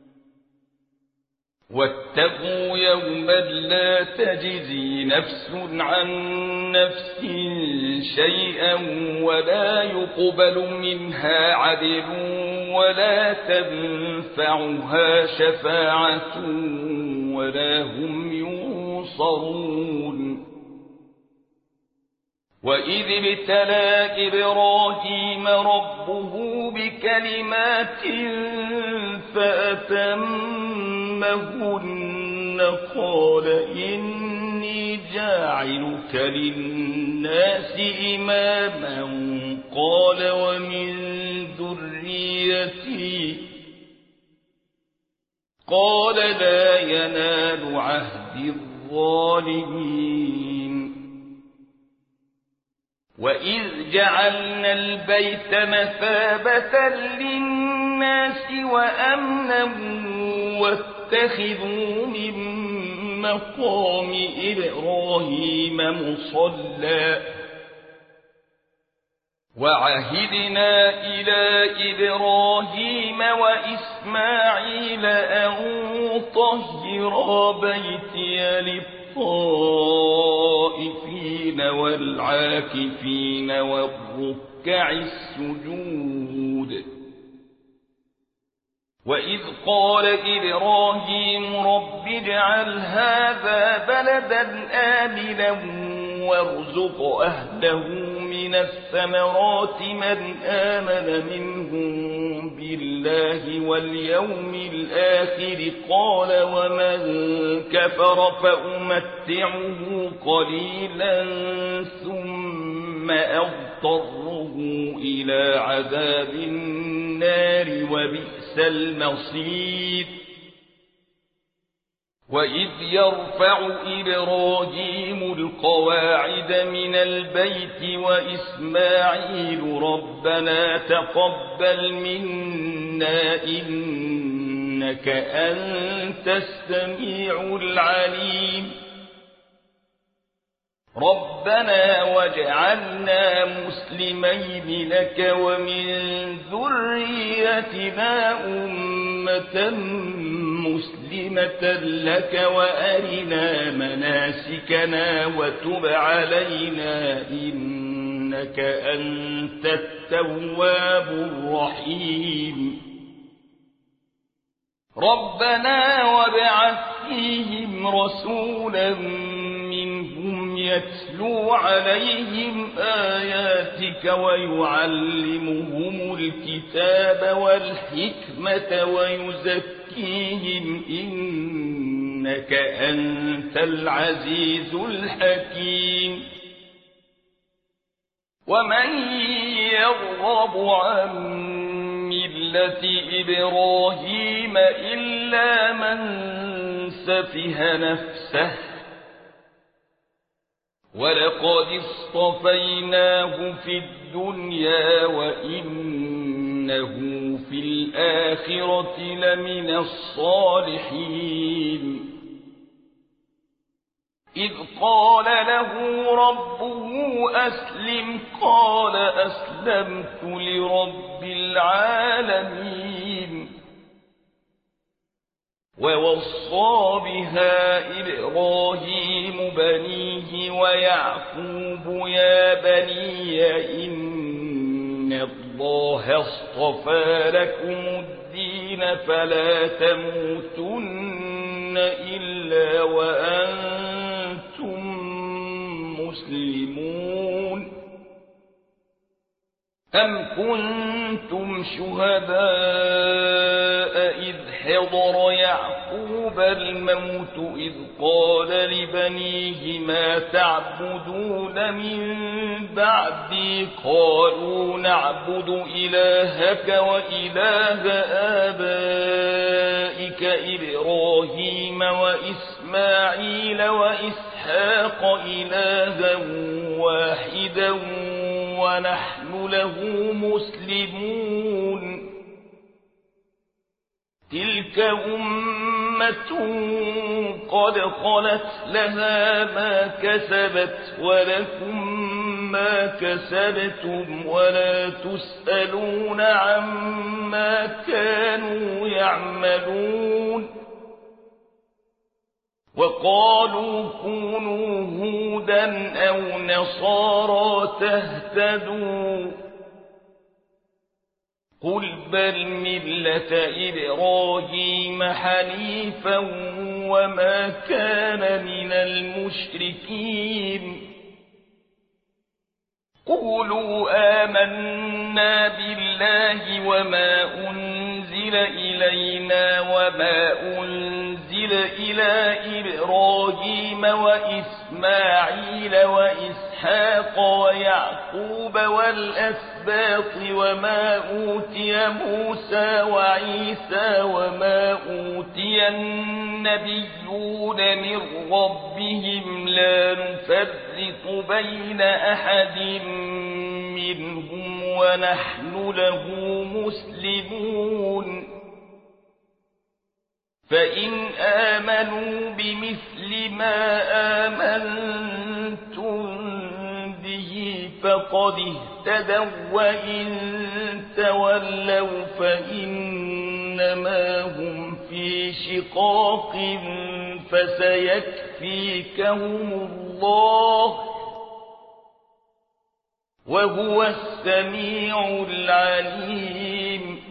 واتقوا يوما لا تجزي نفس عن نفس شيئا ولا يقبل منها عدل ولا تنفعها شفاعة ولا هم ينصرون وإذ ابتلى إبراهيم ربه بكلمات فأتمهن قال إني جاعلك للناس إماما قال ومن ذريتي قال لا ينال عهد الظالمين وإذ جعلنا البيت مثابة للناس وأمنا واتخذوا من مقام إبراهيم مصلى وعهدنا إلى إبراهيم وإسماعيل أن طهرا بيتي للطائفين والعاكفين والركع السجود وإذ قال إبراهيم رب اجعل هذا بلدا آمنا وارزق أهله من الثمرات من آمن منهم بالله واليوم الآخر قال ومن كفر فأمتعه قليلا ثم أضطره إلى عذاب النار وبئس المصير وإذ يرفع إبراهيم القواعد من البيت وإسماعيل ربنا تقبل منا إنك أنت السميع العليم ربنا واجعلنا مسلمين لك ومن ذريتنا أمة مسلمة لك وأرنا مناسكنا وتب علينا إنك أنت التواب الرحيم ربنا وابعث فيهم رسولا منهم يتلو عليهم آياتك ويعلمهم الكتاب والحكمة ويزكيهم إنك أنت العزيز الحكيم ومن يرغب عن ملة إبراهيم إلا من سفه نفسه ولقد اصطفيناه في الدنيا وإنه في الآخرة لمن الصالحين إذ قال له ربه أسلم قال أسلمت لرب العالمين ووصى بها إبراهيم بنيه ويعقوب يا بني إن الله اصطفى لكم الدين فلا تموتن إلا وأنتم مسلمون أم كنتم شهداء إذ حضر يعقوب الموت إذ قال لبنيه ما تعبدون من بعدي قالوا نعبد إلهك وإله آبائك إبراهيم وإسماعيل وإسحاق إلها واحدا ونحن له مسلمون تلك أمة قد خلت لها ما كسبت ولكم ما كسبتم ولا تسألون عما كانوا يعملون وقالوا كونوا هودا أو نصارى تهتدوا قل بل ملة إبراهيم حنيفا وما كان من المشركين قولوا آمنا بالله وما أنزل إلينا وما أنزل إلى إبراهيم وإسماعيل وإسحاق وإسحاق ويعقوب والأسباط وما أوتي موسى وعيسى وما أوتي النبيون من ربهم لا نفرق بين أحد منهم ونحن له مسلمون فإن آمنوا بمثل ما آمنتم به فقد اهتدوا وإن تولوا فإنما هم في شقاق فسيكفيكهم الله وهو السميع العليم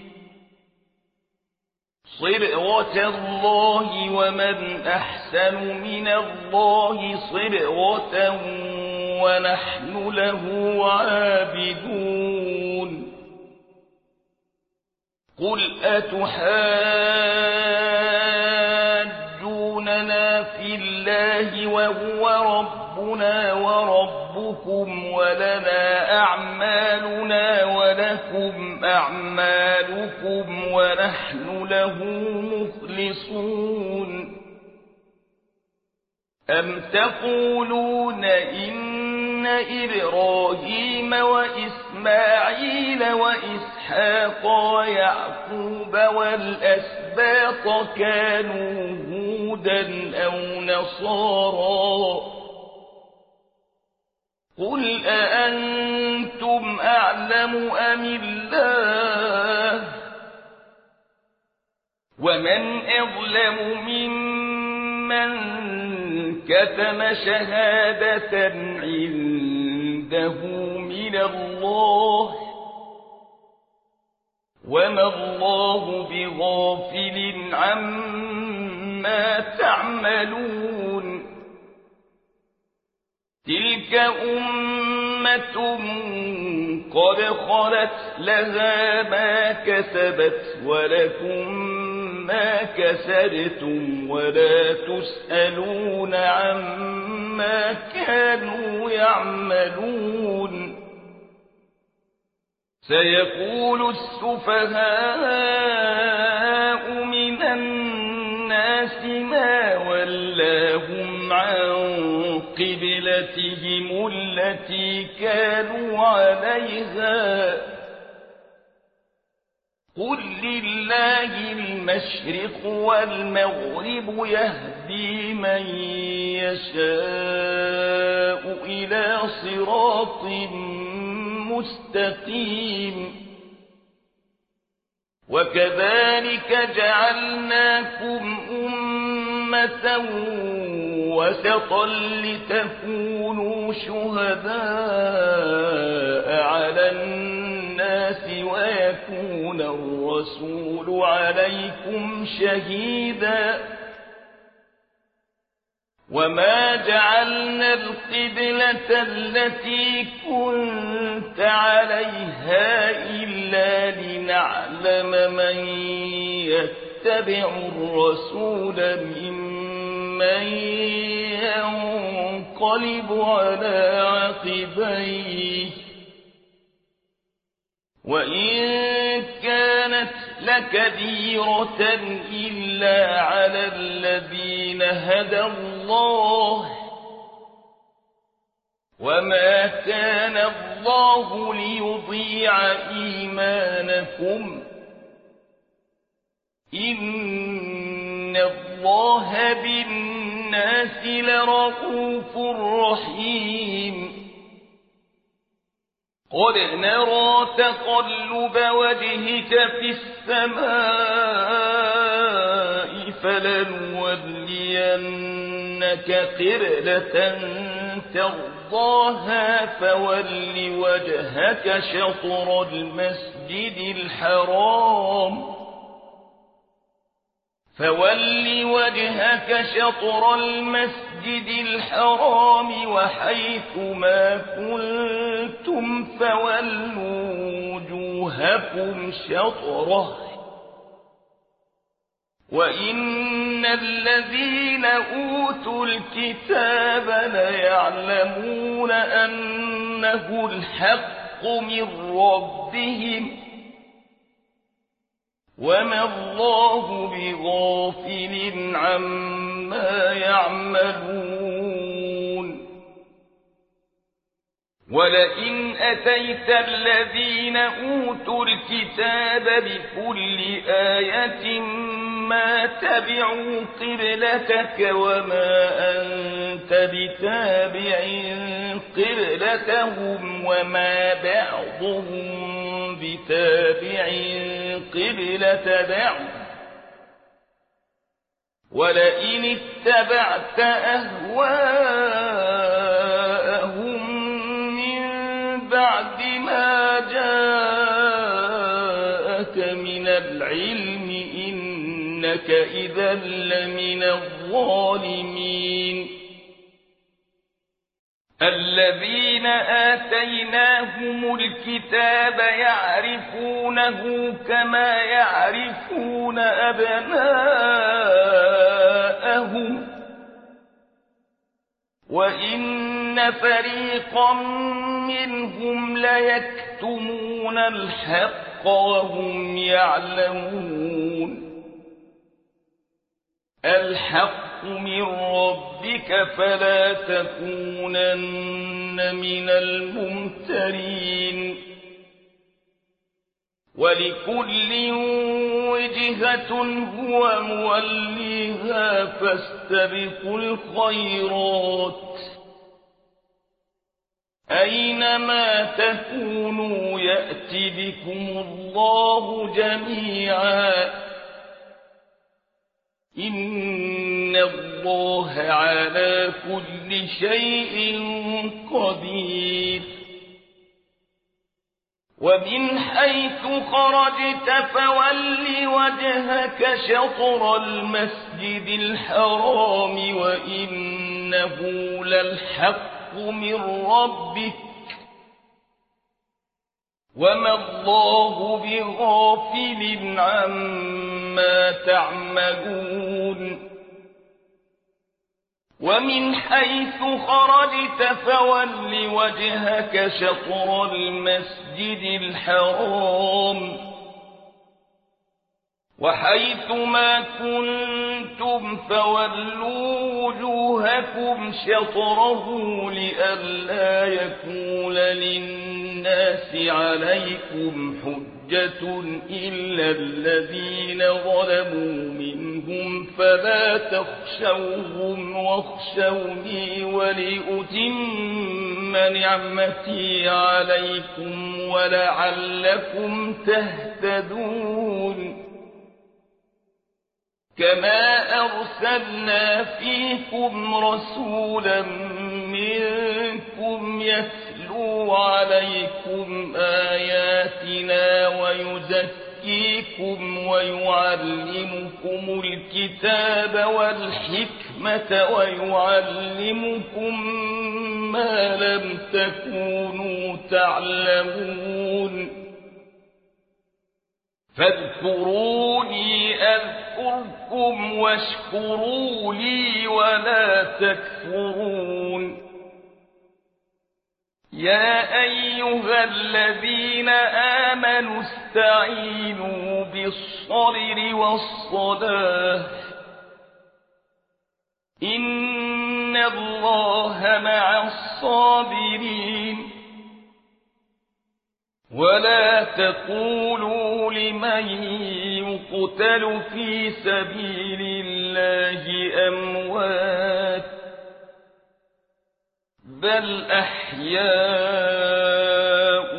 صبغة الله ومن أحسن من الله صبغة ونحن له عابدون قل أتحاجوننا في الله وهو ربنا وربكم ولنا أعمالنا ولكم أعمالكم ونحن له مخلصون أم تقولون إن إبراهيم وإسماعيل وإسحاق ويعقوب والأسباط كانوا هودا أو نصارى قل أأنتم أعلم أم الله ومن أظلم ممن كتم شهادة عنده من الله وما الله بغافل عما تعملون تلك أمة قد خلت لها ما كسبت ولكم ما كسبتم ولا تسألون عما كانوا يعملون سيقول السفهاء من الناس ما ولاهم عن قبلتهم التي كانوا عليها قل لله المشرق والمغرب يهدي من يشاء إلى صراط مستقيم وكذلك جعلناكم أمة وسطا لتكونوا شهداء على الناس ويكون الرسول عليكم شهيدا وما جعلنا القبلة التي كنت عليها إلا لنعلم من يتبع الرسول ممن ينقلب على عقبيه وإن كانت لكبيرة إلا على الذين هدى الله وما كان الله ليضيع إيمانكم إن الله بالناس لرءوف رحيم قد نرى تقلب وجهك في السماء فلنولينك قبلة ترضاها فول وجهك شطر المسجد الحرام وحيث ما كنتم فولوا وجوهكم شطره وإن الذين أوتوا الكتاب ليعلمون يحسبون أنه الحق من ربهم وما الله بغافل عما يعملون ولئن أتيت الذين أوتوا الكتاب بكل آية ما تبعوا قبلتك وما أنت بتابع قبلتهم وما بعضهم بتابع قبلة بعض ولئن اتبعت أهواءهم من بعد ما جاءك من العلم إنك إذا لمن الظالمين الذين آتيناهم الكتاب يعرفونه كما يعرفون أبناءهم وإن فريقا منهم ليكتمون الحق وهم يعلمون الحق من ربك فلا تكونن من الممترين ولكل وجهة هو موليها فاستبقوا الخيرات أينما تكونوا يأت بكم الله جميعا إن الله على كل شيء قدير ومن حيث خرجت فول وجهك شطر المسجد الحرام وإنه للحق من ربك وما الله بغافل عما تعملون ومن حيث خرجت فول وجهك شطر المسجد الحرام وحيث ما كنتم فولوا وجوهكم شطره لئلا يكون للناس عليكم حجة إلا الذين ظلموا منهم فلا تخشوهم واخشوني ولأتم نعمتي عليكم ولعلكم تهتدون كما أرسلنا فيكم رسولا منكم يتلو عليكم آياتنا ويزكيكم ويعلمكم الكتاب والحكمة ويعلمكم ما لم تكونوا تعلمون فاذكروني أذكركم واشكروا لي ولا تكفرون يا أيها الذين آمنوا استعينوا بالصبر والصلاة إن الله مع الصابرين ولا تقولوا لمن يقتل في سبيل الله أموات بل أحياء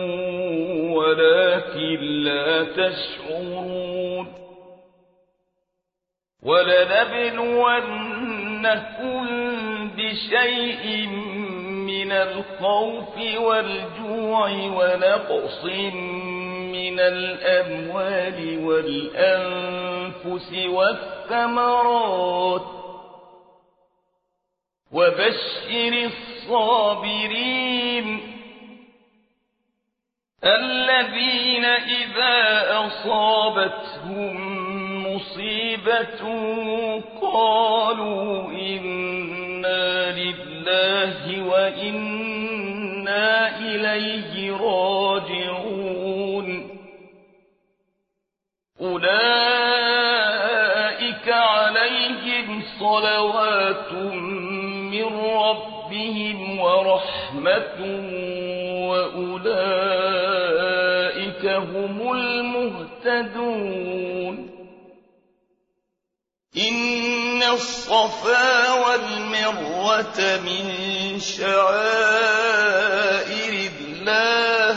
ولكن لا تشعرون ولنبلونكم بشيء من الخوف والجوع ونقص من الأموال والأنفس والثمرات وبشر الصابرين الذين إذا أصابتهم مصيبة قالوا إنا لله الله وإنا إليه راجعون أولئك عليهم صلوات من ربهم ورحمة وأولئك هم المهتدون إن الصفا والمروة من شعائر الله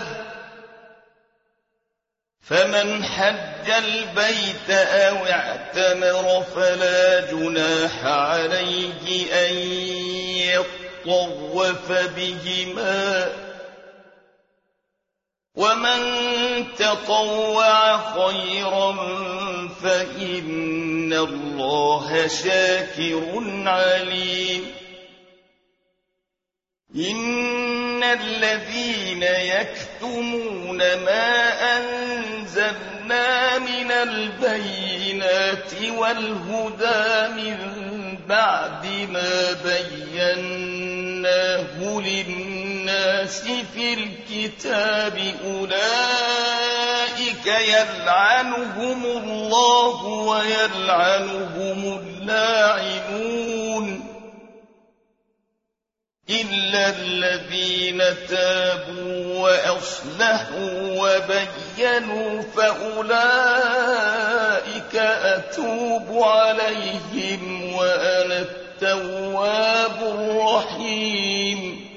فمن حج البيت أو اعتمر فلا جناح عليه أن يطوف بهما ومن تطوع خيرا فإن الله شاكر عليم إن الذين يكتمون ما أنزلنا من البينات والهدى من بعد ما بيناه للناس في الكتاب أولئك يلعنهم الله ويلعنهم اللاعنون إلا الذين تابوا وأصلحوا وبينوا فأولئك أتوب عليهم وأنا التواب الرحيم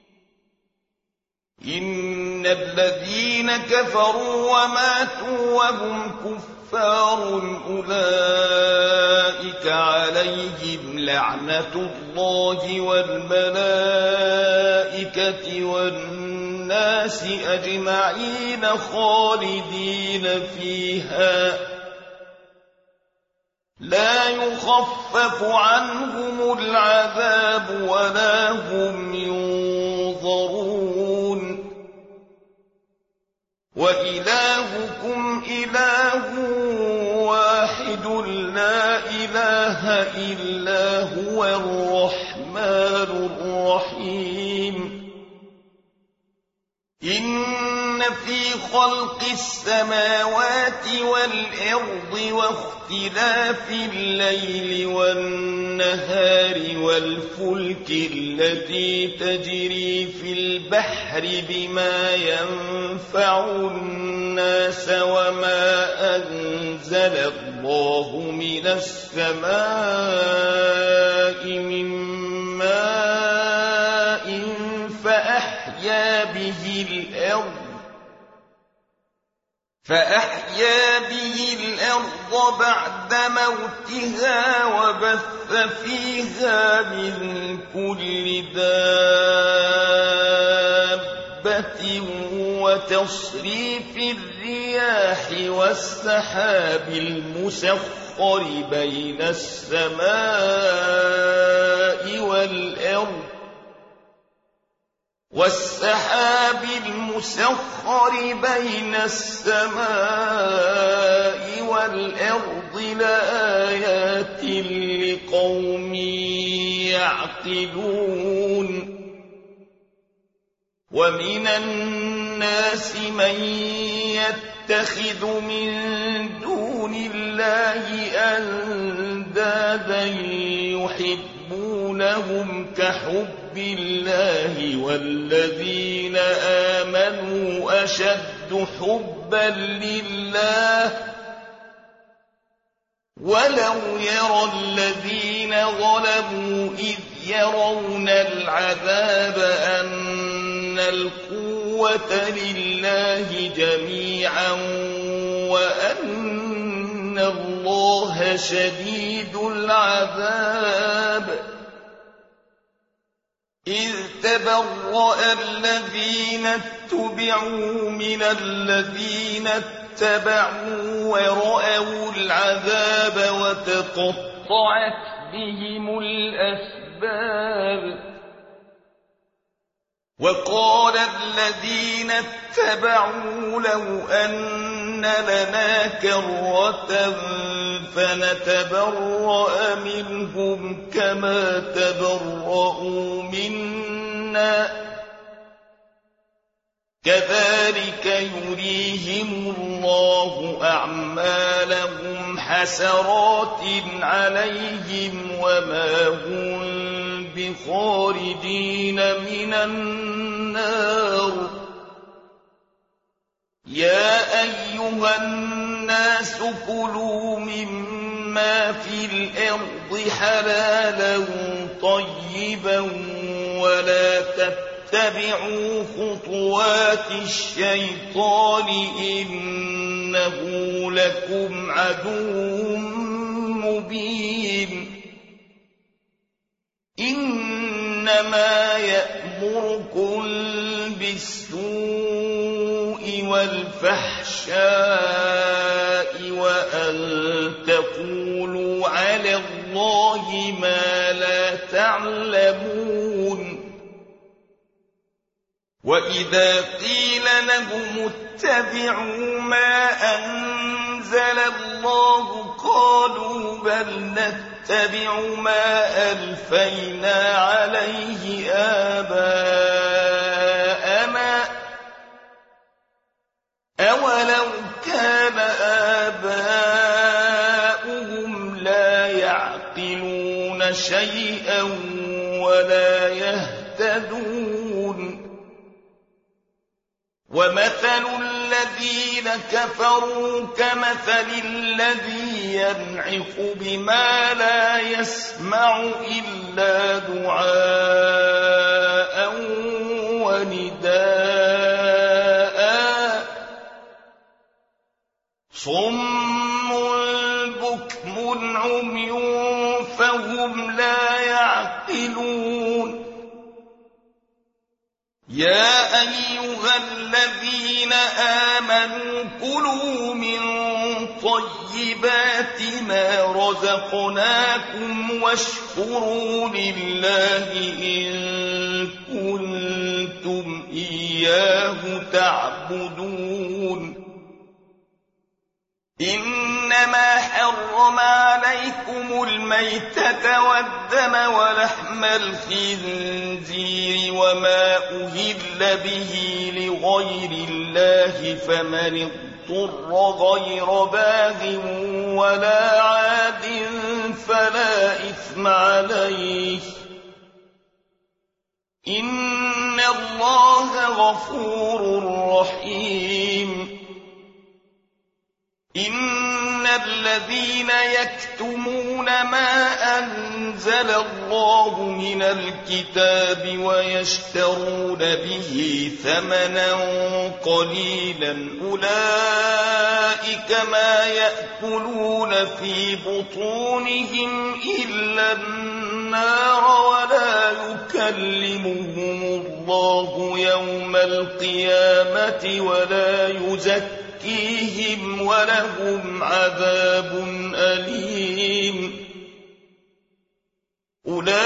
إن الذين كفروا وماتوا وهم كفار أولئك عليهم لعنة الله والملائكة والناس أجمعين خالدين فيها لا يخفف عنهم العذاب ولا هم ينظرون وإلهكم إله واحد لا إله إلا هو الرحمن الرحيم إن في خلق السماوات والأرض واختلاف الليل والنهار والفلك التي تجري في البحر بما ينفع الناس وما أنزل الله من السماء من ماء فأحيا به الأرض بعد موتها وبث فيها من كل دابة وتصريف الرياح والسحاب المسخر بين السماء والأرض لآيات لقوم يعقلون ومن الناس من يتخذ من دون الله أندادا يحبونهم كحب الله والذين آمنوا أشد حبا لله ولو يرى الذين ظلموا إذ يرون العذاب أن القوة لله جميعا وأن الله شديد العذاب إذ تبرأ الذين اتبعوا من الذين اتبعوا ورأوا العذاب وتقطعت بهم الأسباب وقال الذين اتبعوا لو أن لنا كرة فنتبرأ منهم كما تبرأوا منا كذلك يريهم الله أعمالهم حسرات عليهم وما هم بخارجين من النار يا أيها الناس كلوا مما في الأرض حلالا طيبا ولا تتبعوا خطوات الشيطان إنه لكم عدو مبين إنما يأمركم بالسوء والفحشاء وأن تقولوا على الله ما لا تعلمون وإذا قيل لهم اتبعوا ما أنزل الله قالوا بل نتبع ما ألفينا عليه آباءنا أولو كان آباؤهم لا يعقلون شيئا ولا يهتدون ومثل الذين كفروا كمثل الذي ينعق بما لا يسمع إلا دعاء ونداء صم بكم عمي فهم لا يعقلون يا أيها الذين آمنوا كلوا من طيبات ما رزقناكم واشكروا لله إن كنتم إياه تعبدون إنما حرم عليكم الميتة والدم ولحم الخنزير وما أهل به لغير الله فمن اضطر غير باغ ولا عاد فلا إثم عليه إن الله غفور رحيم إن الذين يكتمون ما أنزل الله من الكتاب ويشترون به ثمنا قليلا أولئك ما يأكلون في بطونهم إلا النار ولا يكلمهم الله يوم القيامة ولا يزكيهم ولهم عذاب أليم أولئك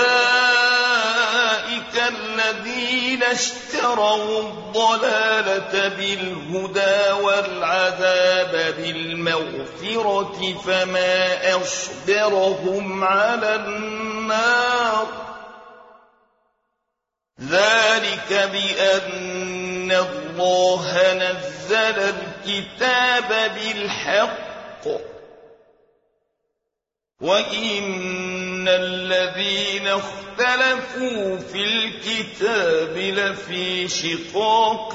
الذين اشتروا الضلالة بالهدى والعذاب بالمغفرة فما أصبرهم على النار ذلك بأن الله نزل الكتاب بالحق وإن الذين اختلفوا في الكتاب لفي شقاق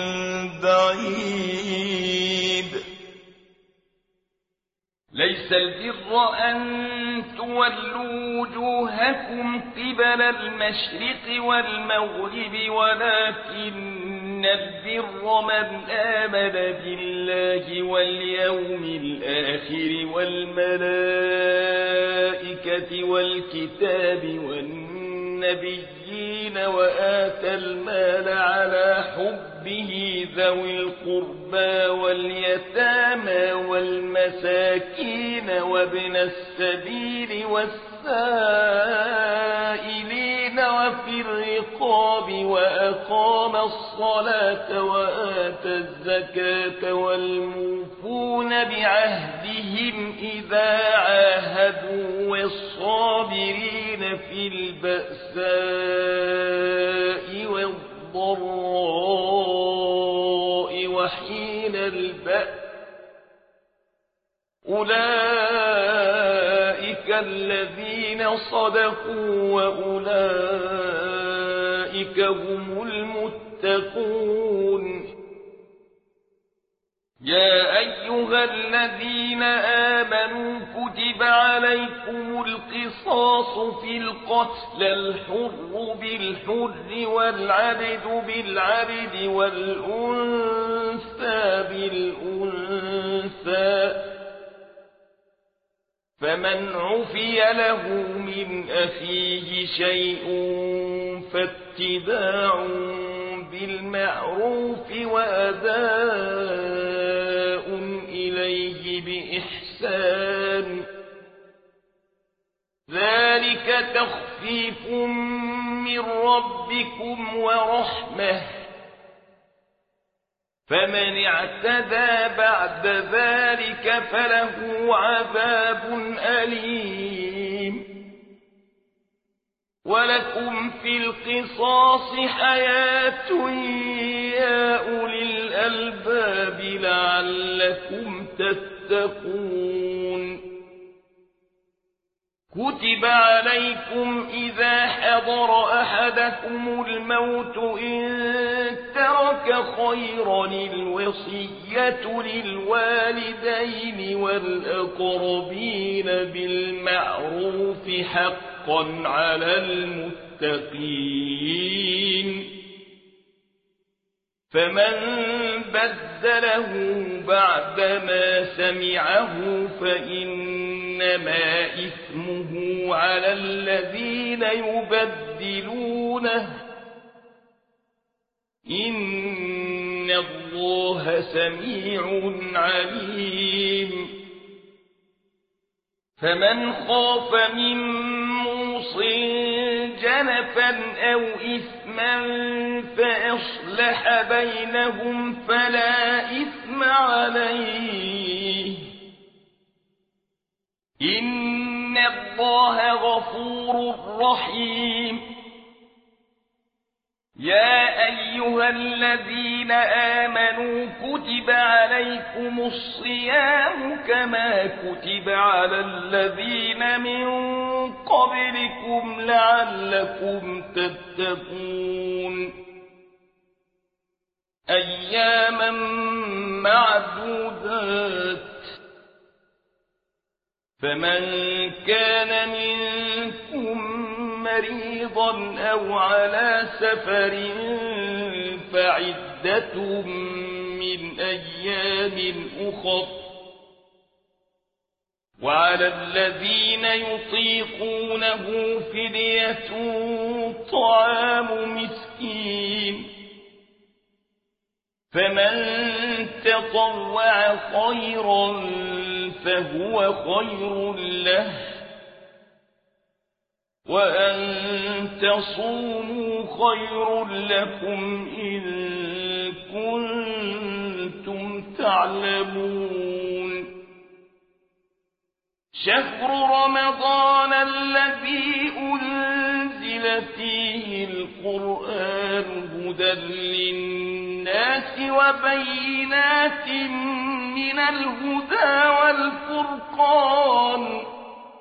بعيد ليس البر أن تولوا وجوهكم قبل المشرق والمغرب ولكن البر من آمن بالله واليوم الآخر والملائكة والكتاب والنبيين وآتى المال على حبه ذوي القربى واليتامى والمساكين وابن السبيل والسائلين وفي الرقاب وأقام الصلاة وآتى الزكاة والموفون بعهدهم إذا عاهدوا والصابرين في البأساء وحين البأس أولئك الذين صدقوا وأولئك هم المتقون يا أيها الذين آمنوا كتب عليكم القصاص في القتل الحر بالحر والعبد بالعبد والأنثى بالأنثى فمن عفي له من أخيه شيء فاتباع بالمعروف وأداء إليه بإحسان ذلك تخفيف من ربكم ورحمة فمن اعتدى بعد ذلك فله عذاب أليم ولكم في القصاص حياة يا أولي الألباب لعلكم تتقون كتب عليكم إذا حضر أحدكم الموت إن ترك خيرا الوصية للوالدين والأقربين بالمعروف حقا على المتقين فمن بدله بعدما سمعه فإنما إثمه على الذين يبدلونه إن الله سميع عليم فمن خاف من موص جنفا أو إثما فأصلح بينهم فلا إثم عليه إن الله غفور رحيم يا أيها الذين آمنوا كتب عليكم الصيام كما كتب على الذين من قبلكم لعلكم تتقون أياما معدودات فمن كان منكم مريضا أو على سفر فعدة من أيام أخر وعلى الذين يطيقونه فدية طعام مسكين فمن تطوع خيرا فهو خير له وأن تصوموا خير لكم إن كنتم تعلمون شهر رمضان الذي أنزل فيه القرآن هدى للناس وبينات من الهدى والفرقان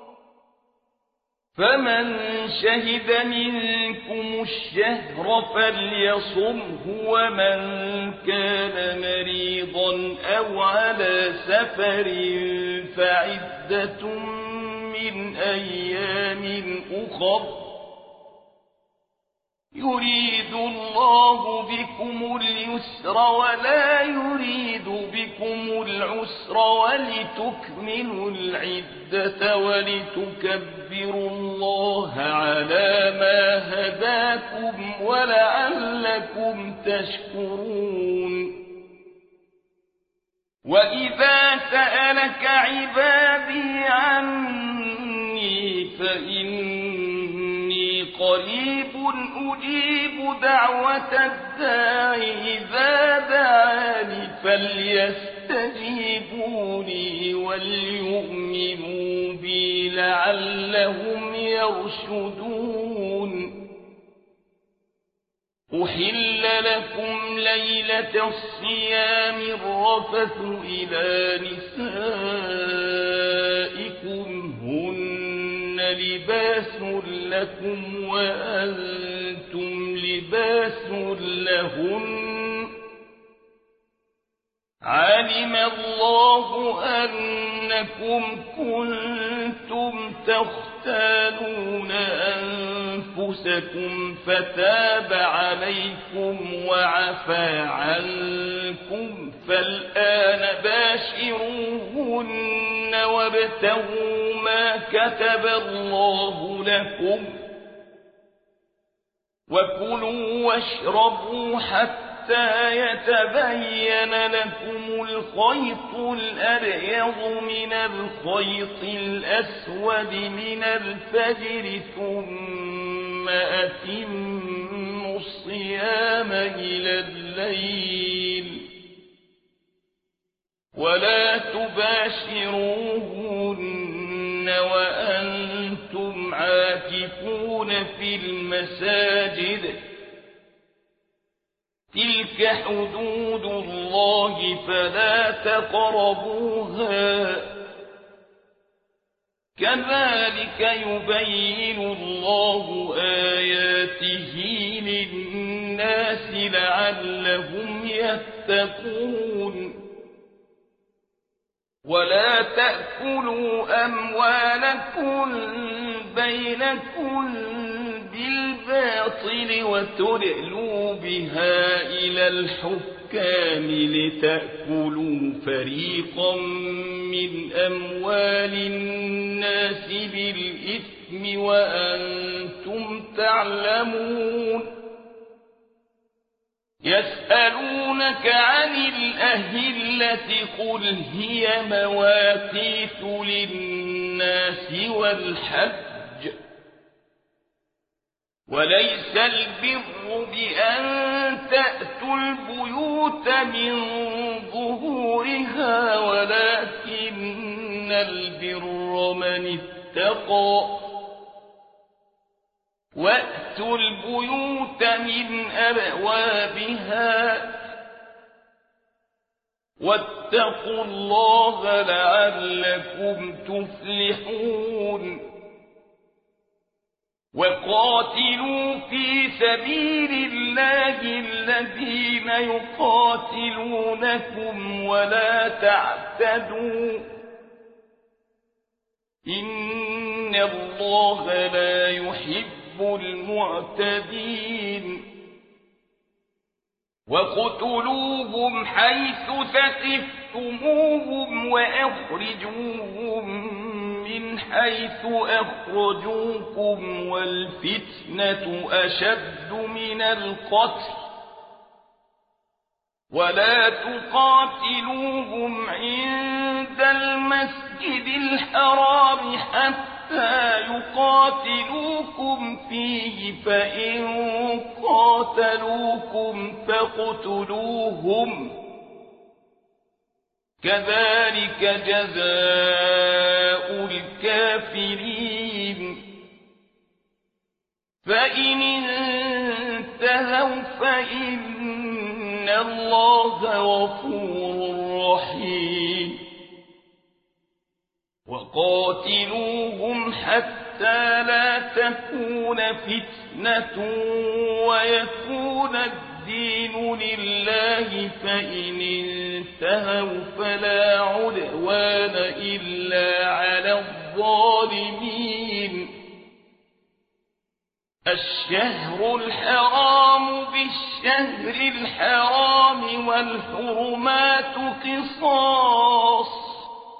فمن شهد منكم الشهر فليصمه ومن كان مريضا أو على سفر فعدة من أيام أخر يريد الله بكم اليسر ولا يريد بكم العسر ولتكملوا العدة ولتكبروا الله على ما هداكم ولعلكم تشكرون وإذا سألك عبادي عني فإني قريب أجيب دعوة الداعي إذا دعاني فليستجيبوا لي وليؤمنوا بي لعلهم يرشدون أحل لكم ليلة الصيام الرفث إلى نسائكم هن لباس لكم وأنتم لباس لهن علم الله أنكم كنتم تختانون أنفسكم فتاب عليكم وعفى عنكم فالآن باشروهن وابتغوا ما كتب الله لكم وكلوا واشربوا حتى يتبين لكم الخيط الأبيض من الخيط الأسود من الفجر ثم أتموا الصيام إلى الليل ولا تباشروهن وأنتم عاكفون في المساجد تلك حدود الله فلا تقربوها كذلك يبين الله آياته للناس لعلهم يتقون ولا تأكلوا أموالكم بينكم بالباطل وتدلوا بها إلى الحكام لتأكلوا فريقا من أموال الناس بالإثم وأنتم تعلمون يسألونك عن الأهلة قل هي مواقيت للناس والحج وليس البر بأن تأتوا البيوت من ظهورها ولكن البر من اتقى وأتوا البيوت من أبوابها واتقوا الله لعلكم تفلحون وقاتلوا في سبيل الله الذين يقاتلونكم ولا تعتدوا إن الله لا يحب المعتدين وقتلوهم حيث ثقفتموهم وأخرجوهم من حيث أخرجوكم والفتنة أشد من القتل ولا تقاتلوهم عند المسجد الحرام حتى يقاتلوكم فيه فإن قاتلوكم فاقتلوهم كذلك جزاء الكافرين فإن انتهوا فإن الله غفور رحيم وقاتلوهم حتى لا تكون فتنة ويكون الدين لله فإن انتهوا فلا عدوان إلا على الظالمين الشهر الحرام بالشهر الحرام والحرمات قصاص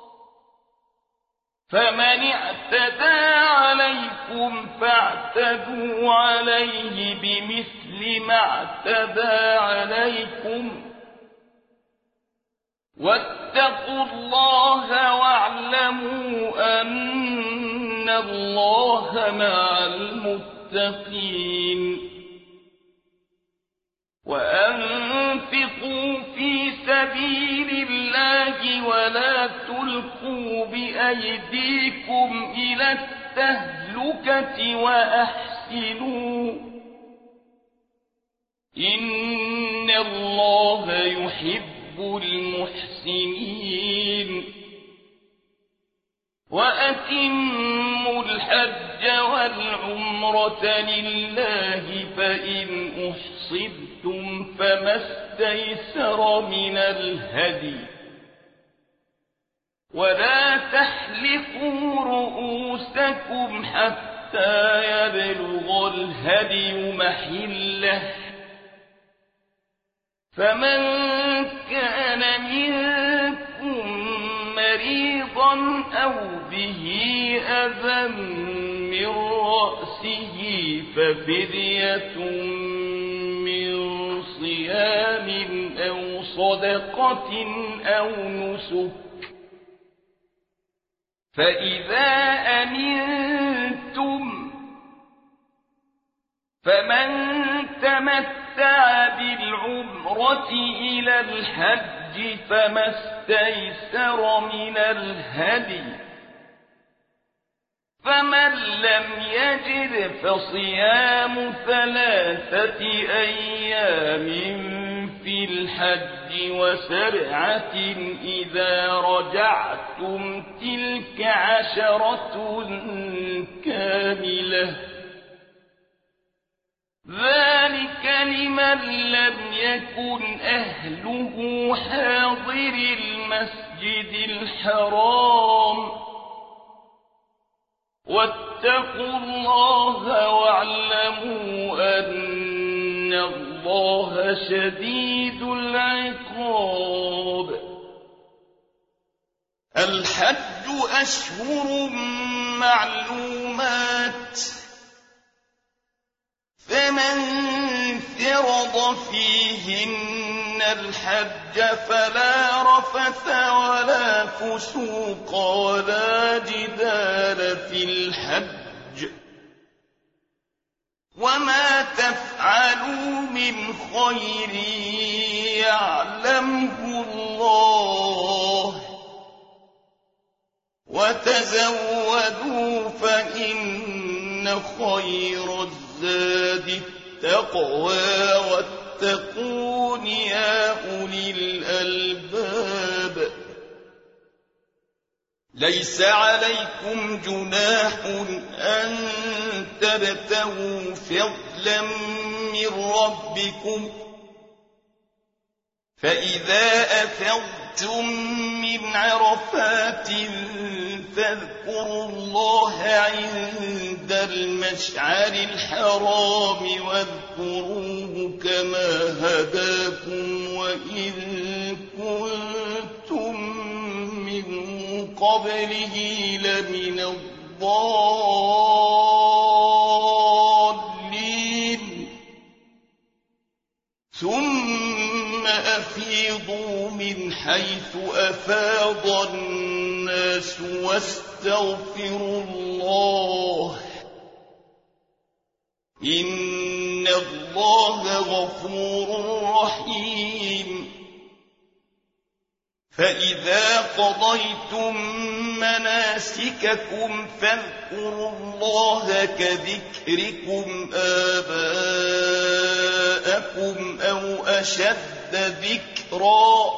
فمن اعتدى عليكم فاعتدوا عليه بمثل ما اعتدى عليكم واتقوا الله واعلموا أن الله مع المتقين وأنفقوا في سبيل الله ولا تلقوا بأيديكم إلى التهلكة وأحسنوا إن الله يحب المحسنين وأتموا الحج والعمرة لله فإن أحصرتم فما استيسر من الهدي ولا تحلقوا رؤوسكم حتى يبلغ الهدي محله فمن كان منكم مريضا أو به أذى من رأسه ففدية من صيام أو صدقة أو نسك فإذا أمنتم فمن تمتع بالعمرة إلى الحج فما استيسر من الهدي فمن لم يجد فصيام 3 أيام في الحج و7 إذا رجعتم تلك 10 كاملة ذلك لمن لم يكن أهله حاضر المسجد الحرام واتقوا الله واعلموا أن الله شديد العقاب الحج أشهر معلومات فمن فرض فيهن الحج فلا رفث ولا فسوق ولا جدال في الحج وما تفعلوا من خير يعلمه الله وتزودوا فإن خير الزاد التقوى واتقون يا أولي الألباب ليس عليكم جناح أن تبتغوا فضلا من ربكم فإذا أفضتم من عرفات فاذكروا الله عند المشعر الحرام واذكروه كما هداكم وإن كنتم من قبله لمن الضالين ثم أفيضوا من حيث أفاض الناس واستغفروا الله إن الله غفور رحيم فإذا قضيتم مناسككم فاذكروا الله كذكركم آباءكم أو أشد ذكرا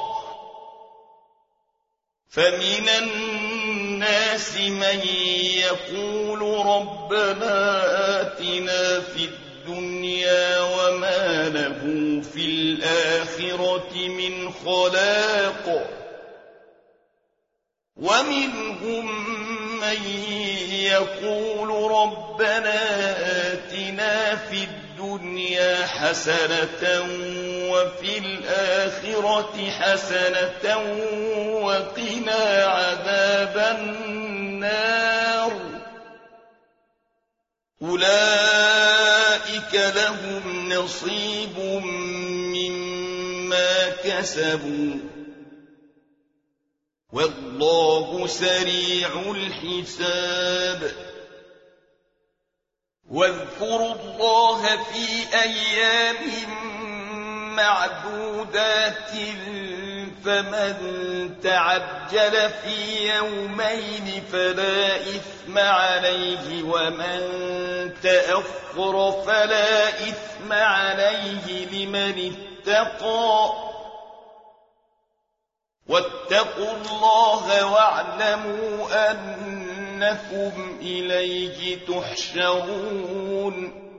فمن الناس من يقول ربنا آتنا في الدنيا وما له في الآخرة من خلاق ومنهم من يقول ربنا آتنا في الدنيا حسنة وفي الآخرة حسنة وقنا عذاب النار أولئك لهم نصيب مما كسبوا والله سريع الحساب واذكروا الله في أيام معدودات فمن تعجل في يومين فلا إثم عليه ومن تأخر فلا إثم عليه لمن اتقى واتقوا الله واعلموا أنكم إليه تحشرون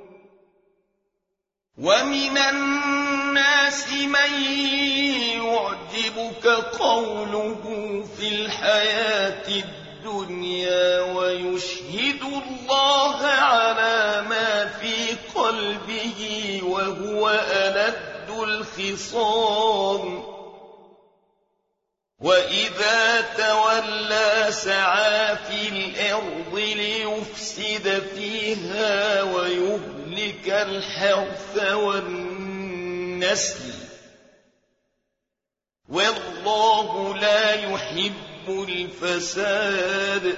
ومن الناس من يعجبك قوله في الحياة الدنيا ويشهد الله على ما في قلبه وهو ألد الخصام وإذا تولى سعى في الأرض ليفسد فيها ويهلك الحرث والنسل والله لا يحب الفساد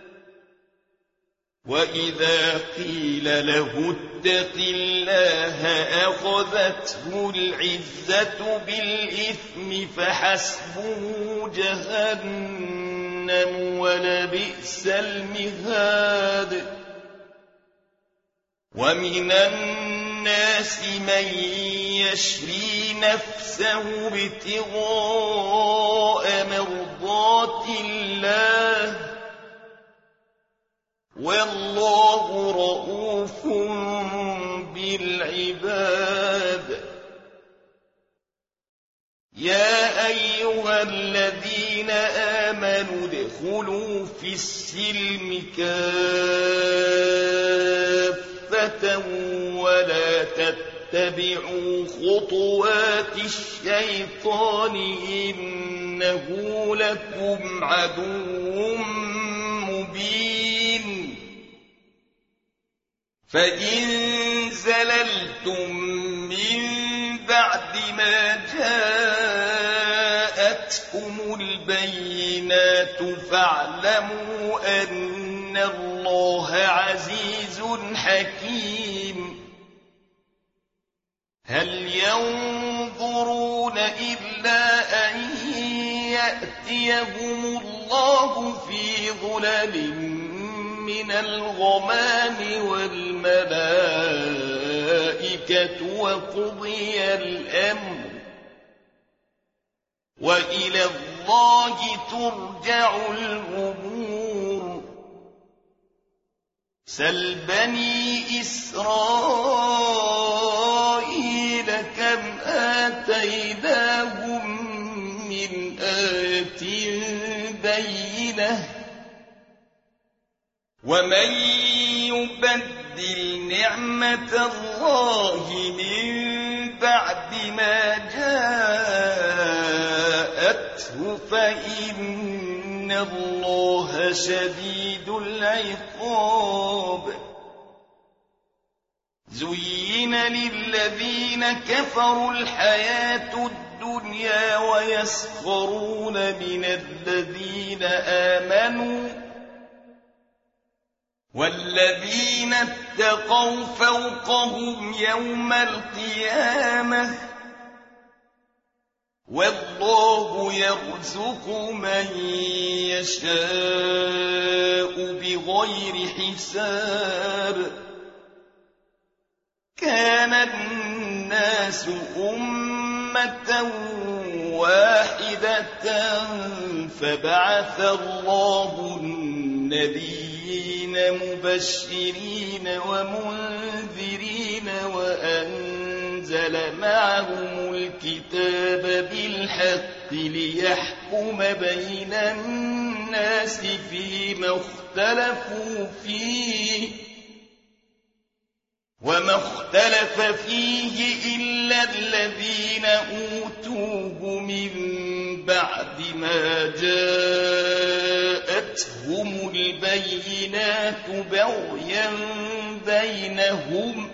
وإذا قيل له اتق الله أخذته العزة بالإثم فحسبه جهنم ولبئس المهاد ومن الناس من يشري نفسه ابتغاء مرضات الله والله رؤوف بالعباد يا أيها الذين آمنوا ادخلوا في السلم كافة ولا تتبعوا خطوات الشيطان إنه لكم عدو مبين فإن زللتم من بعد ما جاءتكم البينات فاعلموا أن الله عزيز حكيم هل ينظرون إلا أن يأتيهم الله في ظلل من الغمام والملائكة وقضي الأمر وإلى الله ترجع الأمور سل بني إسرائيل كم آتيناهم من آية بينة ومن يبدل نعمة الله من بعد ما جاءته فإن الله شديد العقاب زين للذين كفروا الحياة الدنيا ويسخرون من الذين آمنوا والذين اتقوا فوقهم يوم القيامة والله يرزق من يشاء بغير حساب كان الناس أمة واحدة فبعث الله النبيين مبشرين ومنذرين وأنزل معهم الكتاب بالحق ليحكم بين الناس فيما اختلفوا فيه وما اختلف فيه إلا الذين أوتوه من بعد ما جاءتهم البينات بغيا بينهم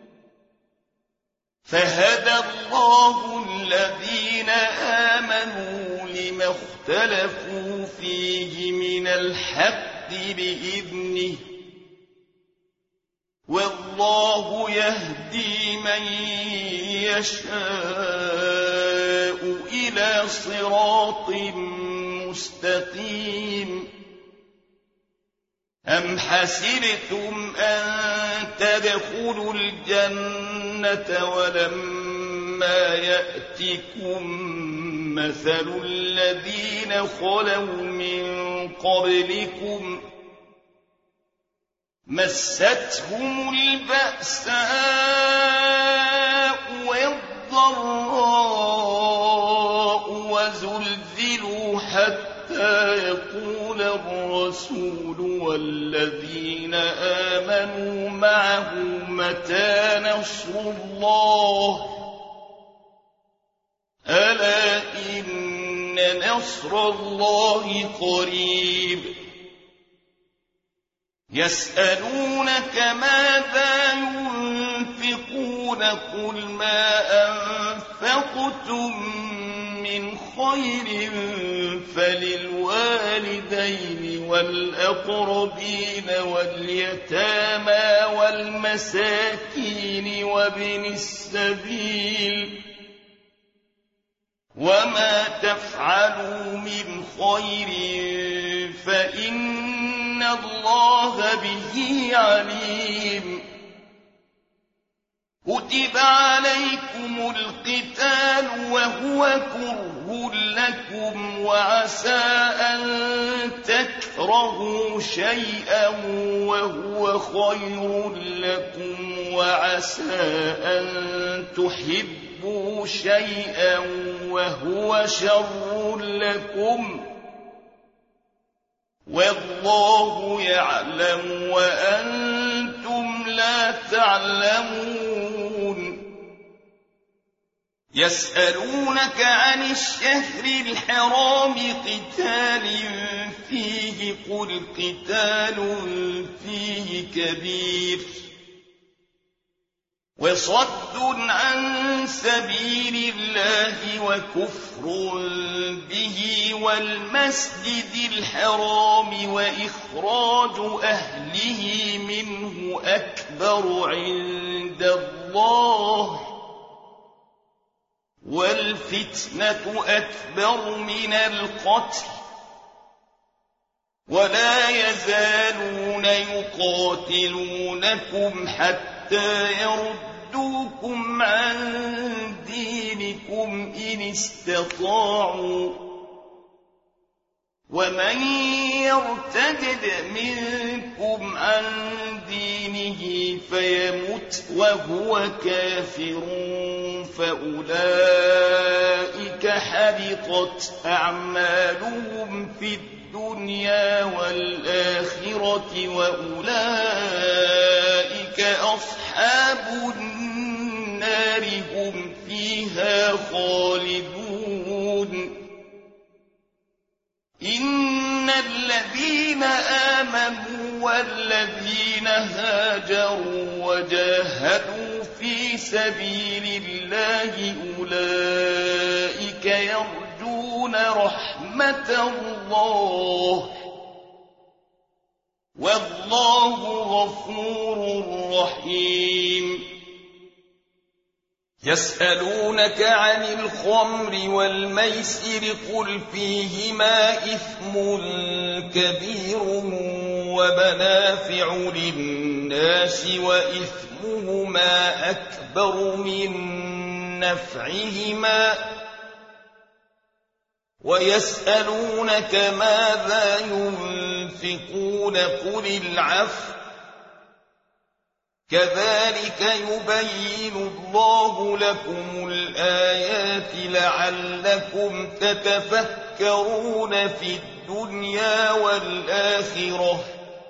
فهدى الله الذين آمنوا لما اختلفوا فيه من الحق بإذنه والله يهدي من يشاء إلى صراط مستقيم. أم حسبتم أن تدخلوا الجنة ولما يأتكم مثل الذين خلوا من قبلكم مستهم البأساء والضراء وزلزلوا حتى يقول الرسول والذين آمنوا معه متى نصر الله ألا إن نصر الله قريب. يسألونك ماذا ينفقون قل ما أنفقتم من خير فللوالدين والأقربين واليتامى والمساكين وابن السبيل وما تفعلوا من خير فإن الله به عليم. كتب عليكم القتال وهو كره لكم وعسى أن تكرهوا شيئا وهو خير لكم وعسى أن تحبوا شيئا وهو شر لكم والله يعلم وأنتم لا تعلمون. يسألونك عن الشهر الحرام قتال فيه قل قتال فيه كبير وصد عن سبيل الله وكفر به والمسجد الحرام وإخراج أهله منه أكبر عند الله والفتنة أكبر من القتل ولا يزالون يقاتلونكم حتى يردوكم عن دينكم إن استطاعوا ومن يرتد منكم عن دينه فيمت وهو كافر فأولئك حبطت أعمالهم في الدنيا والآخرة وأولئك أصحاب النار هم فيها خالدون. إن الذين آمنوا والذين هاجروا وجاهدوا في سبيل الله أولئك يرجون رحمة الله والله غفور رحيم. يسألونك عن الخمر والميسر قل فيهما إثم كبير ومنافع للناس وإثمهما أكبر من نفعهما ويسألونك ماذا ينفقون قل العفو كذلك يبين الله لكم الآيات لعلكم تتفكرون في الدنيا والآخرة.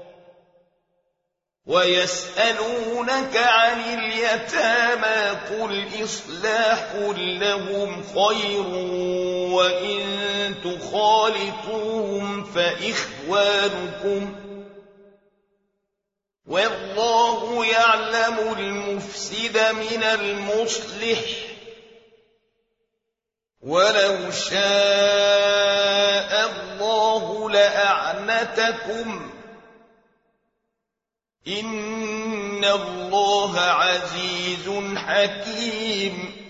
ويسألونك عن اليتامى قل إصلاح لهم خير وإن تخالطوهم فإخوانكم والله يعلم المفسد من المصلح ولو شاء الله لأعنتكم إن إن الله عزيز حكيم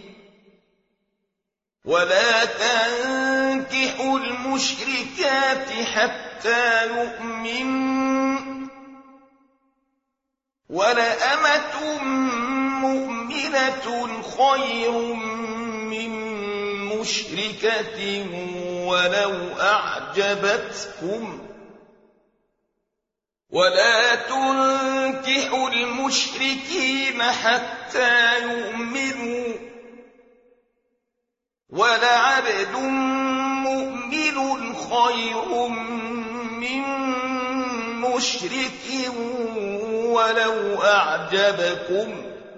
ولا تنكحوا المشركات حتى يؤمنوا ولأمة مؤمنة خير من مشركة ولو أعجبتكم ولا تنكحوا المشركين حتى يؤمنوا ولعبد مؤمن خير من مشرك ولو أعجبكم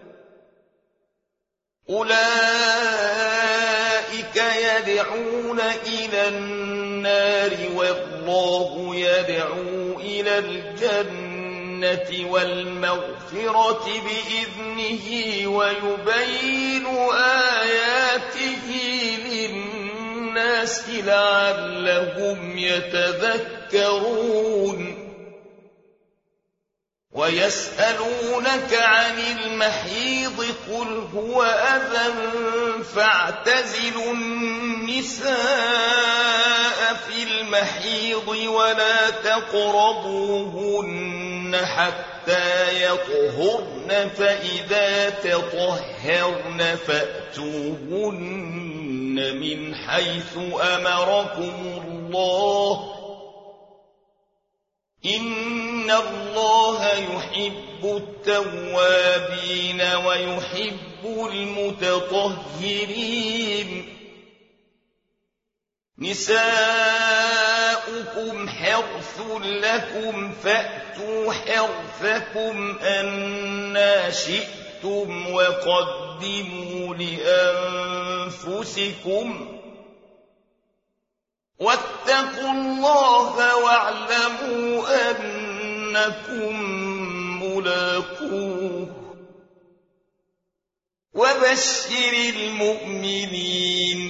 أولئك يدعون إلى النار والله يدعو إلى الجنة والمغفرة بإذنه ويبين آياته للناس لعلهم يتذكرون ويسألونك عن المحيض قل هو أذى فاعتزلوا النساء في المحيض ولا تقربوهن حتى يطهرن فإذا تطهرن فأتوهن من حيث أمركم الله إن الله يحب التوابين ويحب المتطهرين نساؤكم حرث لكم فأتوا حرثكم أنى شئتم وقدموا لأنفسكم واتقوا الله واعلموا أنكم ملاقوه وبشر المؤمنين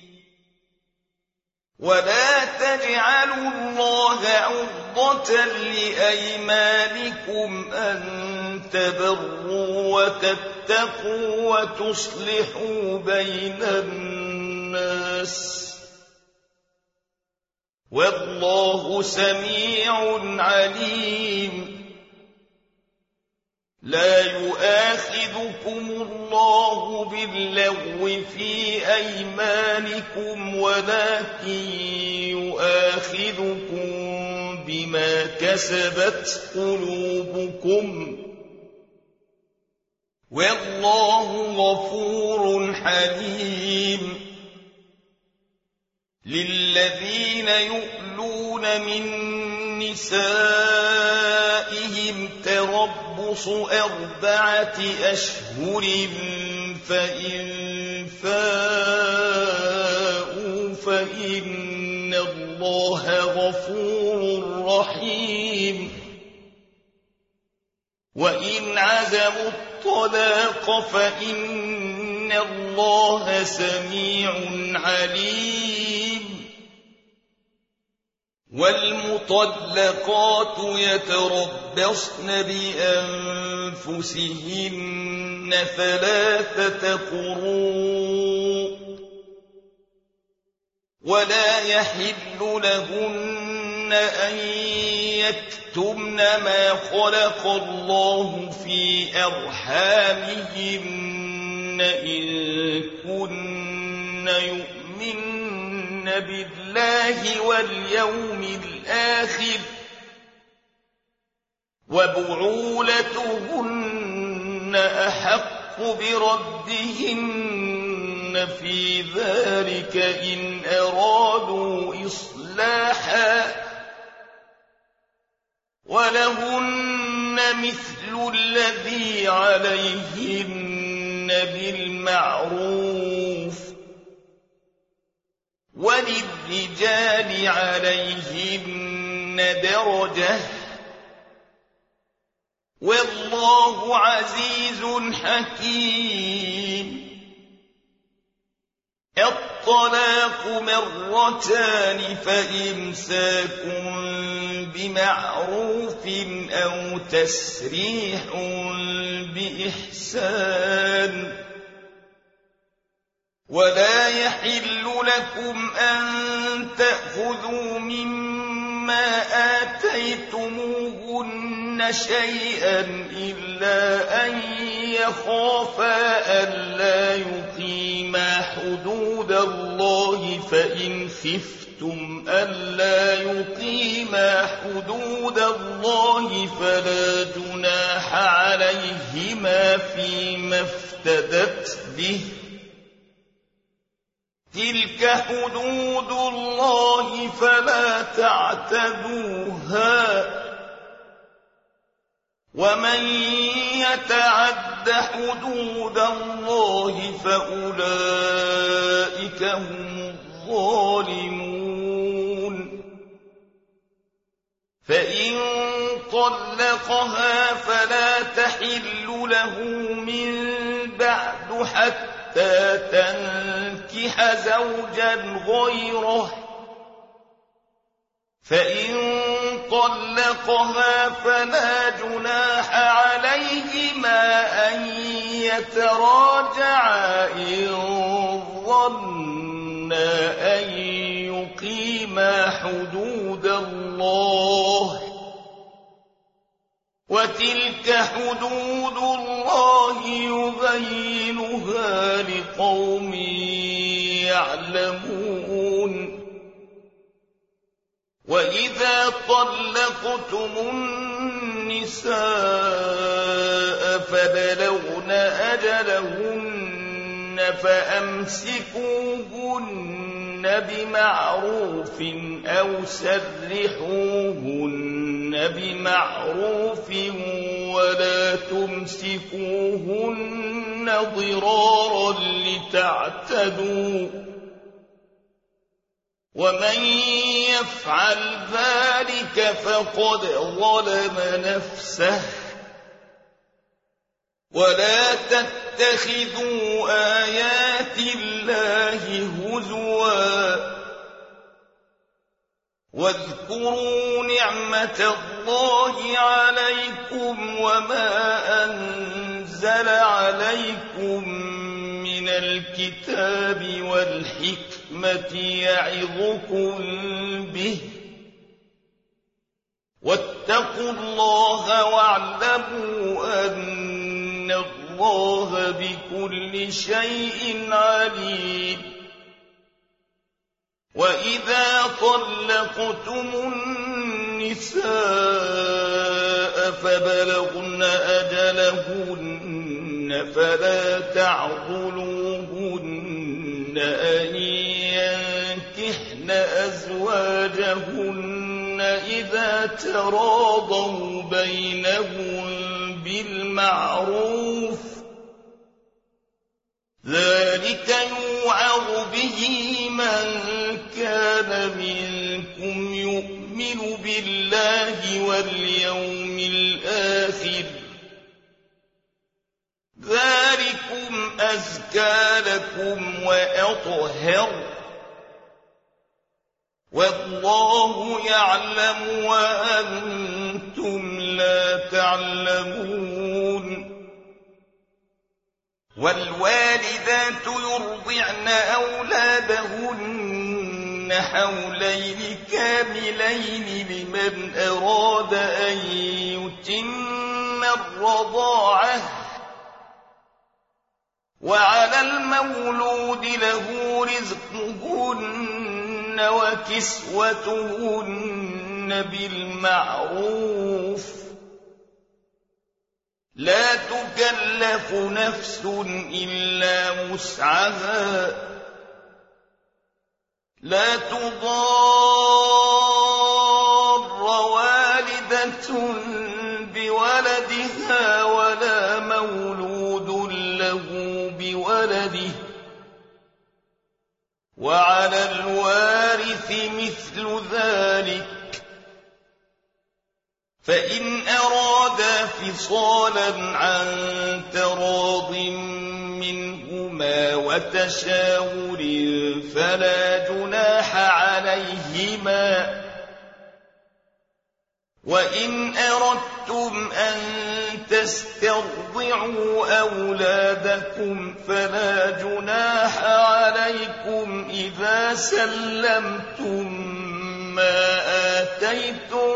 ولا تجعلوا الله عرضة لأيمانكم أن تبروا وتتقوا وتصلحوا بين الناس والله سميع عليم لا يؤاخذكم الله باللغو في أيمانكم ولكن يؤاخذكم بما كسبت قلوبكم والله غفور حليم للذين يؤلون من نسائهم تربص 4 أشهر فإن فاءوا فإن الله غفور رحيم وإن عزموا الطلاق فإن الله سميع عليم والمطلقات يتربصن بأنفسهن 3 قروء ولا يحل لهن أن يكتمن ما خلق الله في أرحامهن إن كن يؤمن بالله واليوم الآخر وبعولتهن أحق بردهن في ذلك إن أرادوا إصلاحا ولهن مثل الذي عليهن بالمعروف وللرجال عليهن درجة والله عزيز حكيم الطلاق مرتان فإمساك بمعروف أو تسريح بإحسان ولا يحل لكم أن تأخذوا مما آتيتموهن شيئا إلا أن يخافا ألا يقيما حدود الله فإن خفتم ألا يقيما حدود الله فلا جناح عليهما فيما افتدت به تلك حدود الله فلا تعتدوها ومن يتعد حدود الله فأولئك هم الظالمون فإن طلقها فلا تحل له من بعد حتى تنكح زوجا غيره فإن طلقها فلا جناح عليهما أن يتراجعا إن ظنا أن يقيما حدود الله وتلك حدود الله يبينها لقوم يعلمون وإذا طلقتم النساء فبلغن أجلهن فأمسكوهن بمعروف أو سرحوهن بمعروف ولا تمسكوهن ضرارا لتعتدوا ومن يفعل ذلك فقد ظلم نفسه ولا تتخذوا آيات الله هزوا واذكروا نعمة الله عليكم وما أنزل عليكم من الكتاب والحكمة يعظكم به واتقوا الله واعلموا أن الله بكل شيء عليم وإذا طلقتم النساء فبلغن أجلهن فلا تعضلوهن أن ينكحن أزواجهن إذا تراضوا بينهم بالمعروف ذلك يوعظ به من كان منكم يؤمن بالله واليوم الآخر ذلكم أزكى لكم وأطهر والله يعلم وأنتم لا تعلمون والوالدات يرضعن أولادهن حولين كاملين لمن أراد أن يتم الرضاعة وعلى المولود له رزقهن وكسوتهن بالمعروف لا تكلف نفس إلا وسعها لا تضار والدة بولدها ولا مولود له بولده وعلى الوارث مثل ذلك فإن أرادا فصالا عن تراض منهما بينهما وتشاور فلا جناح عليهما. وإن أردتم أن تسترضعوا أولادكم فلا جناح عليكم إذا سلمتم ما آتيتم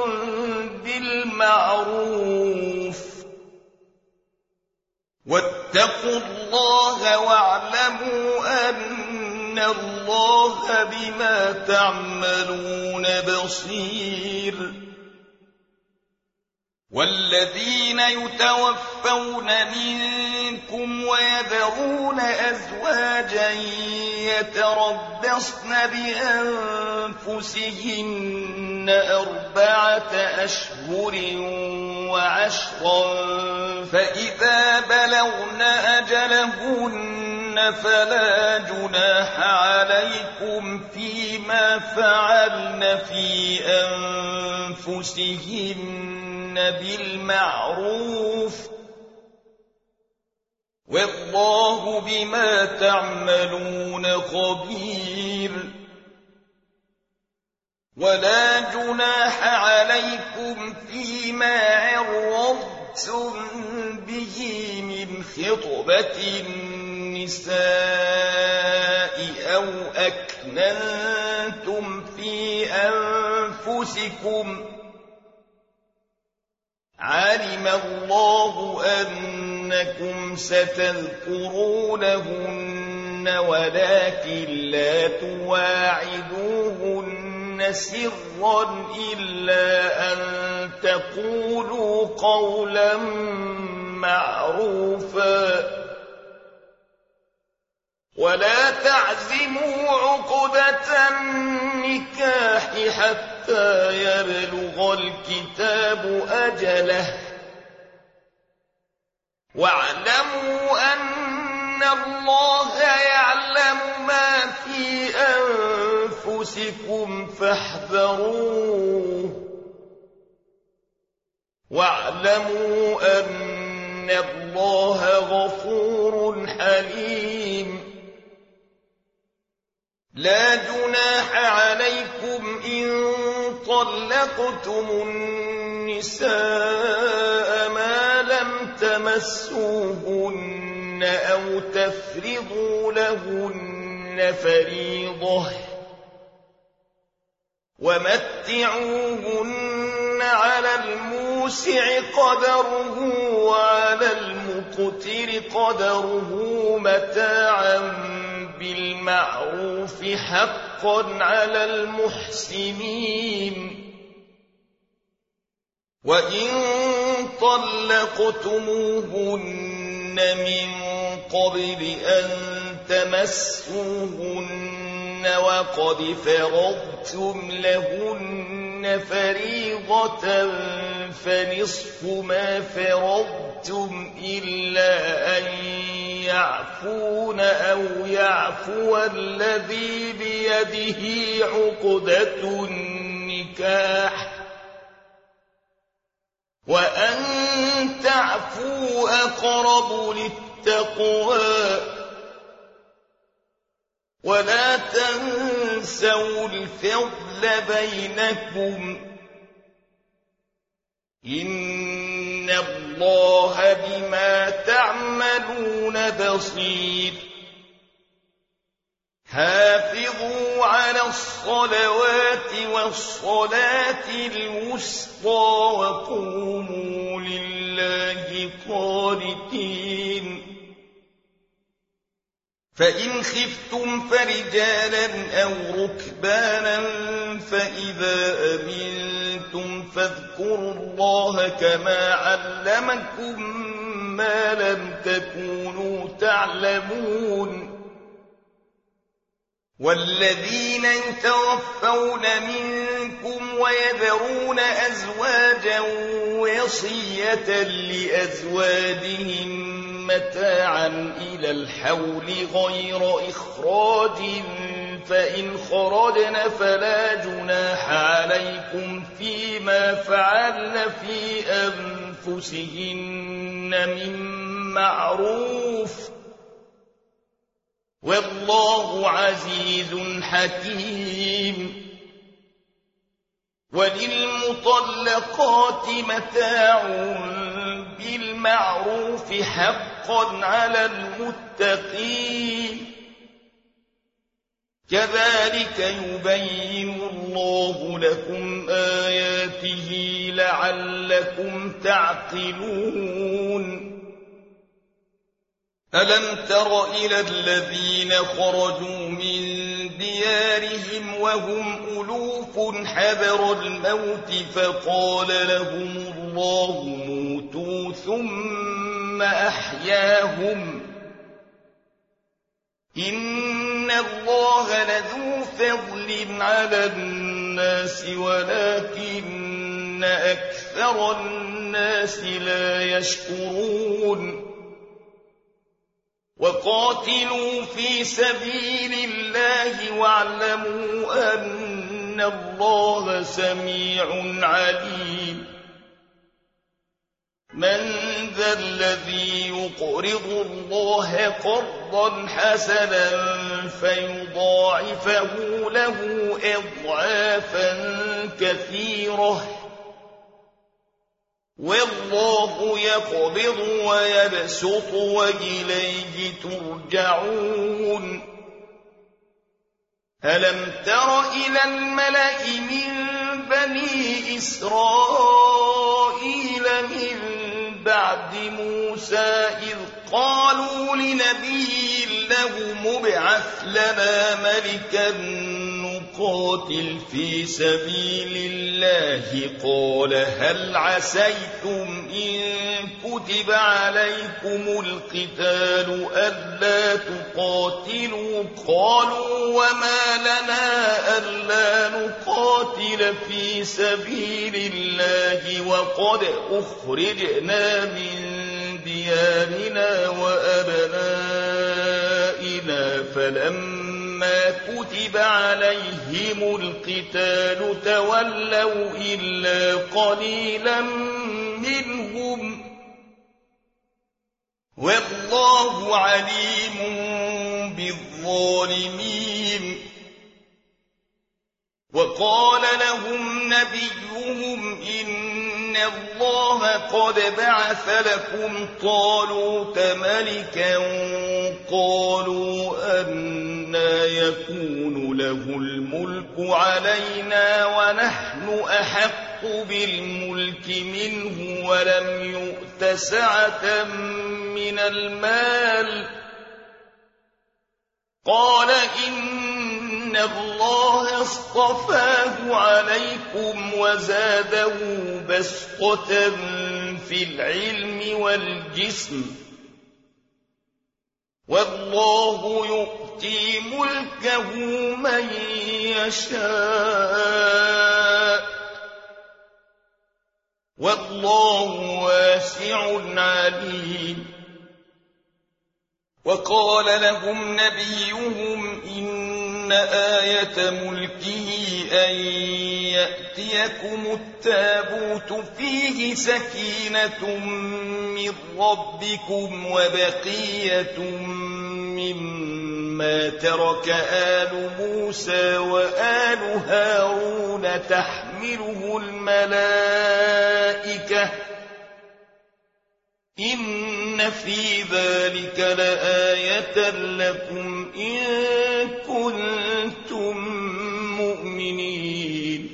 بالمعروف. واتقوا الله واعلموا أن الله بما تعملون بصير. والذين يتوفون منكم ويذرون أزواجا يتربصن بأنفسهن 4 أشهر وعشرا فإذا بلغن أجلهن فلا جناح عليكم فيما فعلن في أنفسهن بالمعروف والله بما تعملون خبير. ولا جناح عليكم فيما عرضتم به من خطبة النساء أو أكننتم في أنفسكم علم الله أنكم ستذكرونهن ولكن لا تواعدوهن سرا إلا أن تقولوا قولا معروفا. ولا تعزموا عقدة النكاح حتى يبلغ الكتاب أجله واعلموا أن الله يعلم ما في أنفسكم فاحذروه واعلموا أن الله غفور حليم. لا جناح عليكم إن طلقتم النساء ما لم تمسوهن أو تفرضوا لهن فريضة ومتعوهن على الموسع قدره وعلى المقتر قدره متاعا بالمعروف حقا على المحسنين. وإن طلقتموهن من قبل أن تمسوهن وقد فرضتم لهن فريضة فنصف ما فرضتم إلا أن يعفون أو يعفو الذي بيده عقدة النكاح وأن تعفوا أقرب للتقوى. ولا تنسوا الفضل بينكم إن الله بما تعملون بصير. حافظوا على الصلوات والصلاة الوسطى وقوموا لله قانتين. فإن خفتم فرجالا أو ركبانا فإذا أمنتم فاذكروا الله كما علمكم ما لم تكونوا تعلمون. والذين يتوفون منكم ويذرون أزواجا وصية لأزواجهم متاعا إلى الحول غير إخراج فإن خرجن فلا جناح عليكم فيما فعلن في أنفسهن من معروف والله عزيز حكيم. وللمطلقات متاع بالمعروف حقا على المتقين. كذلك يبين الله لكم آياته لعلكم تعقلون. ألم تر إلى الذين خرجوا من ديارهم وهم ألوف حذر الموت فقال لهم الله موتوا ثم أحياهم إن الله لذو فضل على الناس ولكن أكثر الناس لا يشكرون. وقاتلوا في سبيل الله واعلموا أن الله سميع عليم. من ذا الذي يقرض الله قرضا حسنا فيضاعفه له أضعافا كثيرة والله يقبض ويبسط وإليه ترجعون. ألم تر إلى الملأ من بني إسرائيل من بعد موسى إذ قالوا لنبي له مبعث لنا ملكا نقاتل في سبيل الله قال هل عسيتم إن كتب عليكم القتال ألا تقاتلوا قالوا وما لنا ألا نقاتل في سبيل الله وقد أخرجنا من ديارنا وأبنائنا فلما كتب عليهم القتال تولوا إلا قليلا منهم والله عليم بالظالمين. وقال لهم نبيهم إن الله قد بعث لكم طالوت ملكا قالوا أنى يكون له الملك علينا ونحن أحق بالملك منه ولم يؤت سعة من المال قال إن الله اصطفاه عليكم وزاده بسطة في العلم والجسم والله يؤتي ملكه من يشاء والله واسع عليم. وقال لهم نبيهم إن آية ملكه أن يأتيكم التابوت فيه سكينة من ربكم وبقية مما ترك آل موسى وآل هارون تحمله الملائكة إن في ذلك لآية لكم إن كنتم مؤمنين.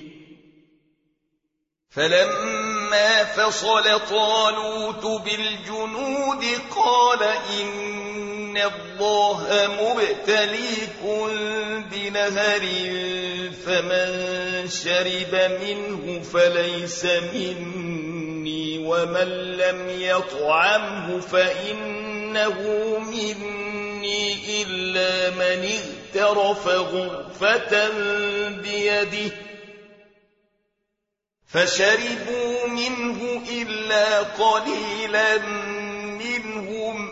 فلما فصل طالوت بالجنود قال إن الله مبتليكم بنهر فمن شرب منه فليس مني ومن لم يطعمه فإنه مني إلا من اغترف غرفة بيده فشربوا منه إلا قليلا منهم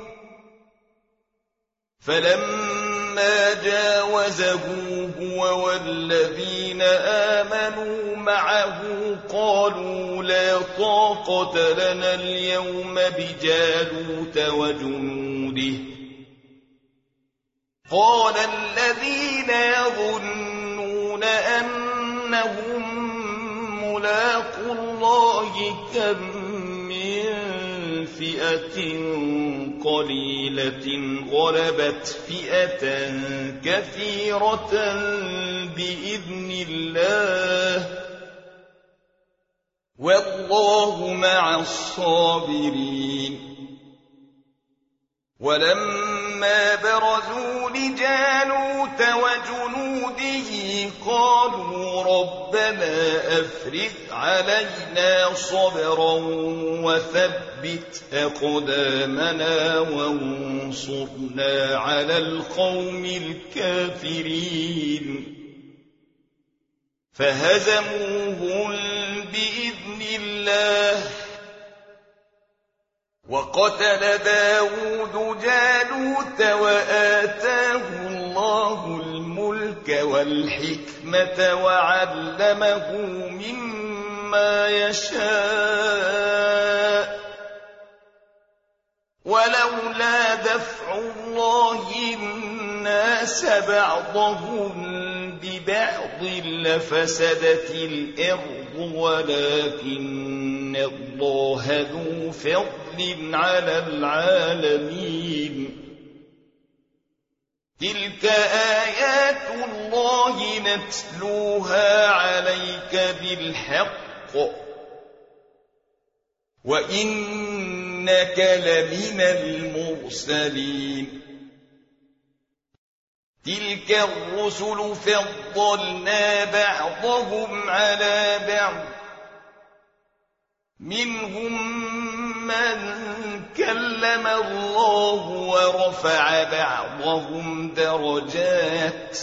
فلما جاوزه هو والذين آمنوا معه قالوا لا طاقة لنا اليوم بجالوت وجنوده قال الذين يظنون أنهم ملاقو الله كم من فئة قليلة غلبت فئة كثيرة بإذن الله والله مع الصابرين ولما برزوا لجالوت وجنوده قالوا ربنا أفرغ علينا صبرا وثبت أقدامنا وانصرنا على القوم الكافرين فهزموهم بإذن الله وقتل داود جالوت وآتاه الله الملك والحكمة وعلمه مما يشاء ولولا دفع الله الناس بعضهم ببعض لفسدت الأرض ولكن الله ذو فضل على العالمين تلك آيات الله نتلوها عليك بالحق وإنك لمن المرسلين تلك الرسل فضلنا بعضهم على بعض منهم من كلم الله ورفع بعضهم درجات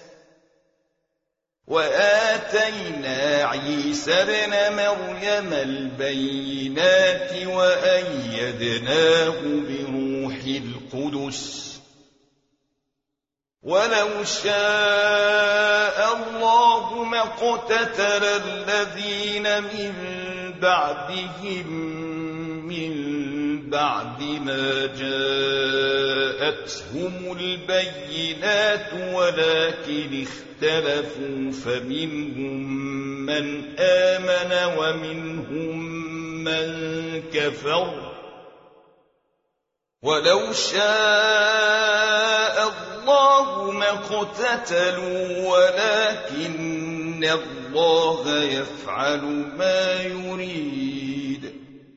وآتينا عيسى ابن مريم البينات وأيدناه بروح القدس ولو شاء الله ما اقتتل الذين من بعدهم من بعد ما جاءتهم البينات ولكن اختلفوا فمنهم من آمن ومنهم من كفر ولو شاء الله ما اقتتلوا ولكن الله يفعل ما يريد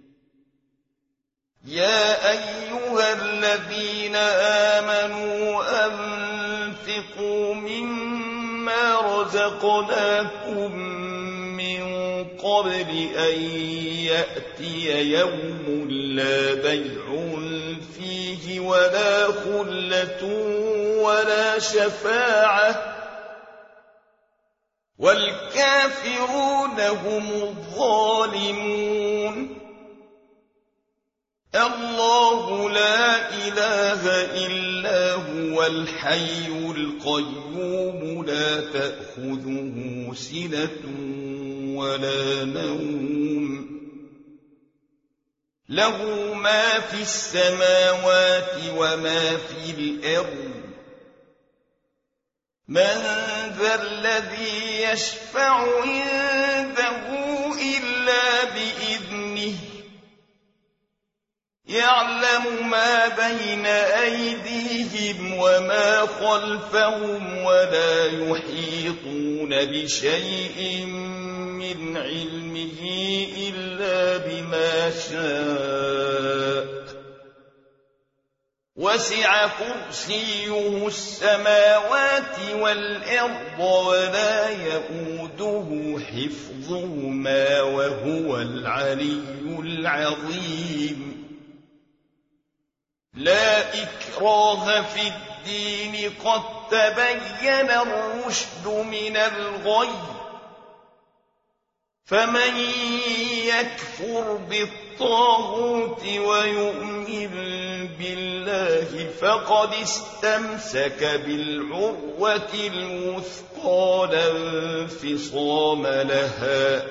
يا أيها الذين آمنوا أنفقوا مما رزقناكم من قبل أن يأتي يوم لا بيع فيه ولا خلة ولا شفاعة والكافرون هم الظالمون الله لا إله إلا هو الحي القيوم لا تأخذه سنة ولا نوم له ما في السماوات وما في الأرض من ذا الذي يشفع عنده إلا بإذنه يعلم ما بين أيديهم وما خلفهم ولا يحيطون بشيء من علمه إلا بما شاء وسع كرسيه السماوات والأرض ولا يئوده حفظهما وهو العلي العظيم لا إكراه في الدين قد تبين الرشد من الغي فمن يكفر بالطاغوت ويؤمن بالله فقد استمسك بالعروة الوثقى لا انفصام لها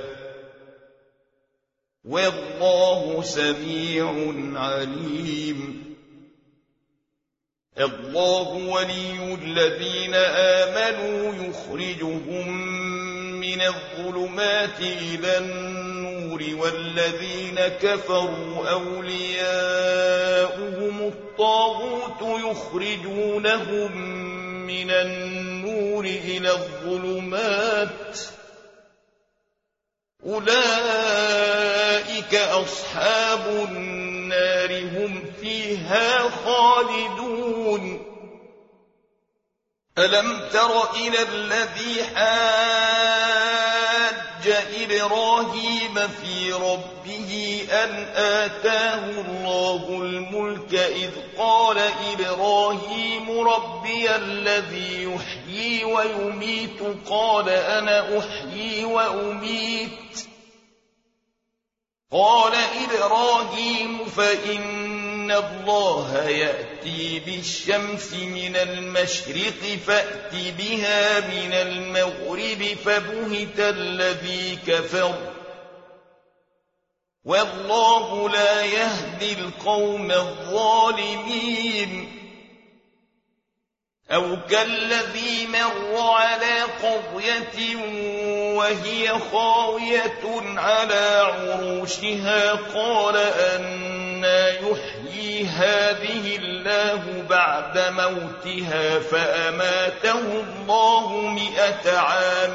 والله سميع عليم الله ولي الذين آمنوا يخرجهم من الظلمات إلى النور والذين كفروا أولياؤهم الطاغوت يخرجونهم من النور إلى الظلمات أولئك أصحاب النار هم فيها خالدون ألم تر إلى الذي حاج إبراهيم في ربه أن آتاه الله الملك إذ قال إبراهيم ربي الذي يحيي ويميت قال أنا أحيي وأميت قال إبراهيم فإن الله يأتي بالشمس من المشرق فأت بها من المغرب فبهت الذي كفر والله لا يهدي القوم الظالمين أو كالذي مر على قرية وهي خاوية على عروشها قال أنى يحيي هذه الله بعد موتها فأماته الله 100 عام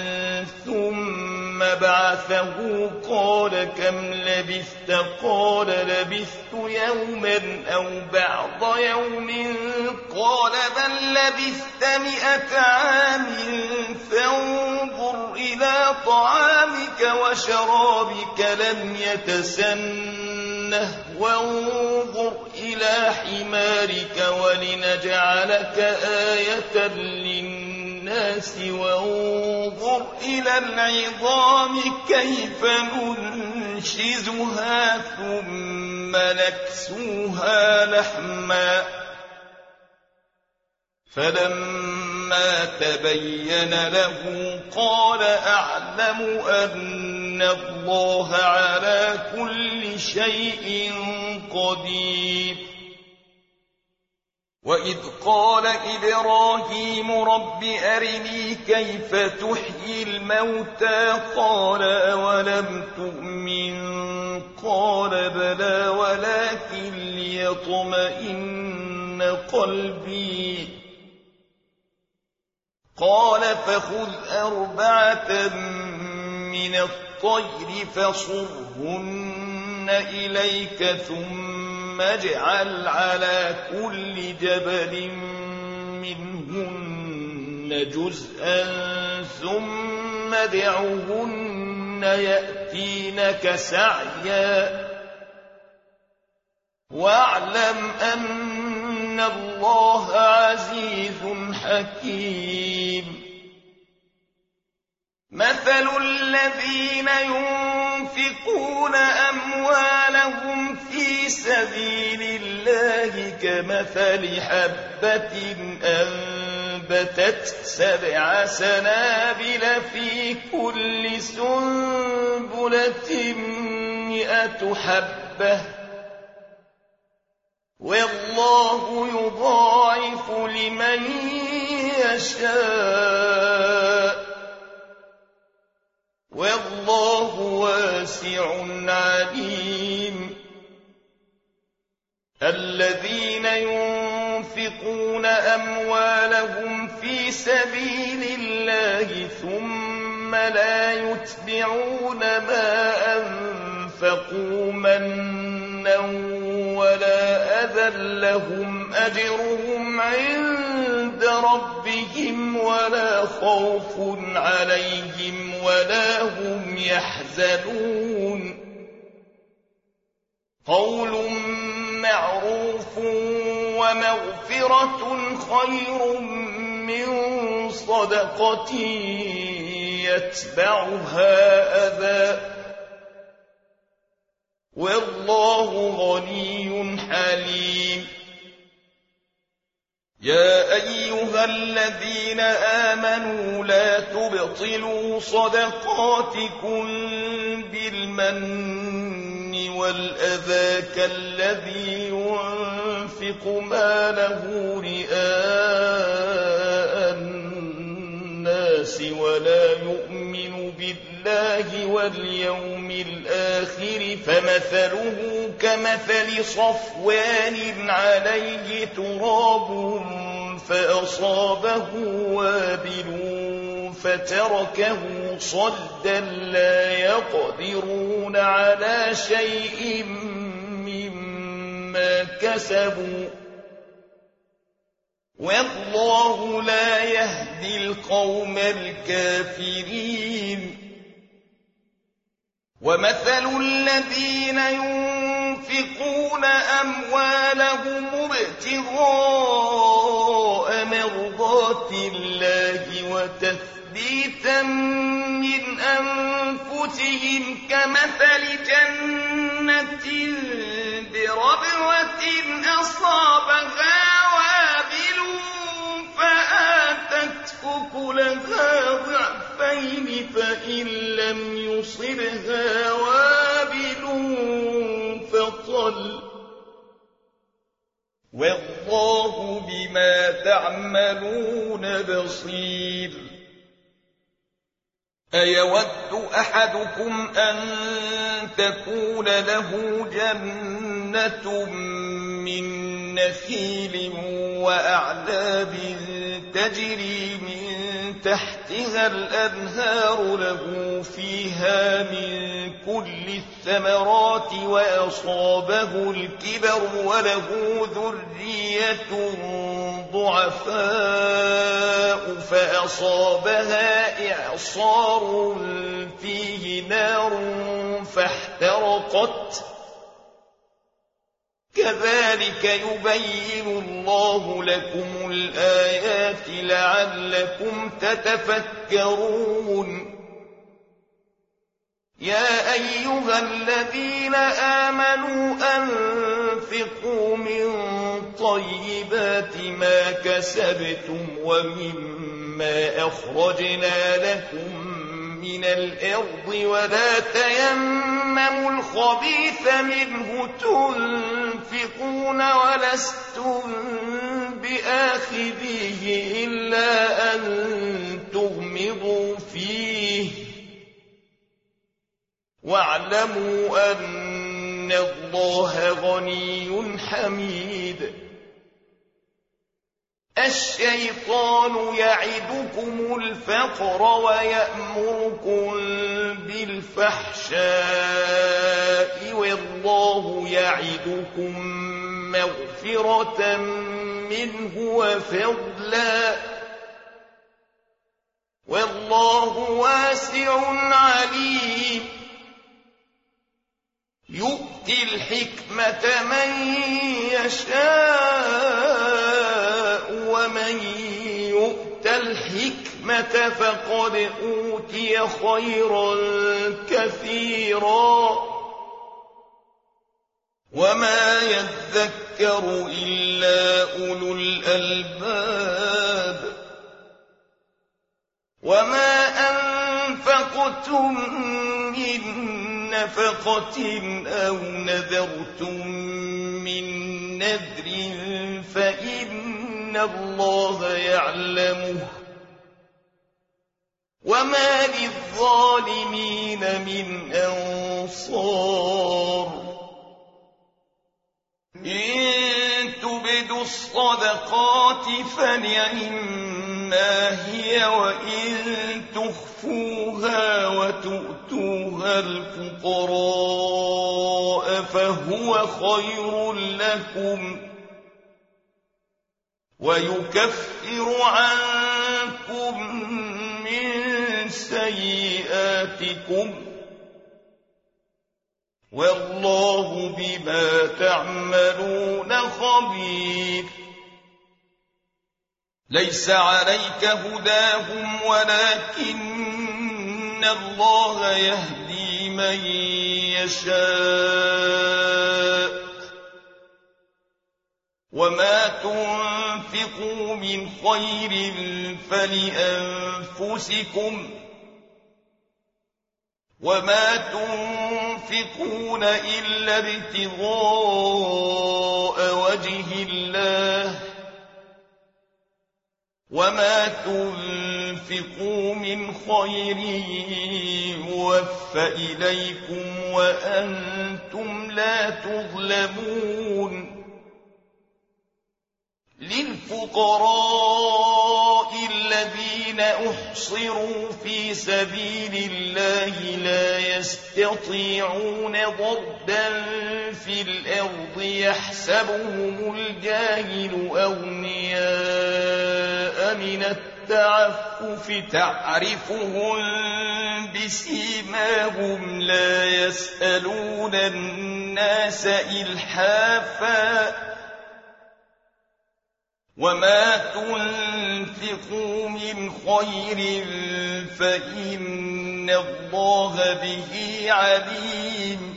ثم بعثه قال كم لبثت قال لبثت يوما أو بعض يوم قال بل لبثت 100 عام فانظر إلى طعامك وشرابك لم يتسنه وانظر إلى حمارك ولنجعلك آية للناس وانظر إلى العظام كيف ننشزها ثم نكسوها لحما فلما تبين له قال أعلم أن الله على كل شيء قدير وإذ قال إبراهيم رب أرني كيف تحيي الموتى قال أولم تؤمن قال بلى ولكن ليطمئن قلبي قال فخذ 4 من الطير فصرهن إليك ثم اجعل على كل جبل منهن جزءا ثم ادعهن يأتينك سعيا واعلم أن الله عزيز حكيم مثل الذين ينفقون أموالهم في سبيل الله كمثل حبة أنبتت 7 سنابل في كل سنبلة 100 حبة والله يضاعف لمن يشاء والله واسع عليم الذين ينفقون أموالهم في سبيل الله ثم لا يتبعون ما أنفقوا منا ولا أذى لهم أجرهم عند ربهم ولا خوف عليهم ولا هم يحزنون قول معروف ومغفرة خير من صدقة يتبعها أذى والله غني حليم يا أيها الذين آمنوا لا تبطلوا صدقاتكم بالمن والأذى كالذي ينفق ماله رئاء الناس ولا يؤمن بالله واليوم الآخر فمثله كمثل صفوان عليه تراب فأصابه وابل فتركه صلدا لا يقدرون على شيء مما كسبوا والله لا يهدي القوم الكافرين ومثل الذين ينفقون أموالهم ابتغاء مرضات الله وتثبيتا من أنفسهم كمثل جنة بربوة أصابها وابل فآتت أكلها ضعفين فإن لم يصبها وابل فطل والله بما تعملون بصير أيود أحدكم أن تكون له جنة من نخيل وأعناب تجري من تحتها الأنهار له فيها من كل الثمرات وأصابه الكبر وله ذرية ضعفاء فأصابها إعصار فيه نار فاحترقت كذلك يبين الله لكم الآيات لعلكم تتفكرون يا أيها الذين آمنوا أنفقوا من طيبات ما كسبتم ومما أخرجنا لكم من الأرض ولا تيمموا الخبيث منه تنفقون ولستم بآخذيه إلا أن تغمضوا فيه واعلموا أن الله غني حميد الشيطان يعدكم الفقر ويأمركم بالفحشاء والله يعدكم مغفرة منه وفضلا والله واسع عليم يؤتي الحكمة من يشاء ومن يؤت الحكمة فقد أوتي خيرا كثيرا وما يذكر إلا أولو الألباب وما أنفقتم من نفقة أو نذرتم من نذر فإن الله يعلمه وما للظالمين من أنصار إن تبدوا الصدقات فنعما هي وإن تخفوها وتؤتوها الفقراء فهو خير لكم ويكفر عنكم من سيئاتكم والله بما تعملون خبير ليس عليك هداهم ولكن الله يهدي من يشاء وما تنفقوا من خير فلأنفسكم وما تنفقون إلا ابتغاء وجه الله وما تنفقوا من خير يوفى إليكم وأنتم لا تظلمون للفقراء الذين أحصروا في سبيل الله لا يستطيعون ضربا في الأرض يحسبهم الجاهل أغنياء من التعفف تعرفهم بسيماهم لا يسألون الناس إلحافا وما تنفقوا من خير فإن الله به عليم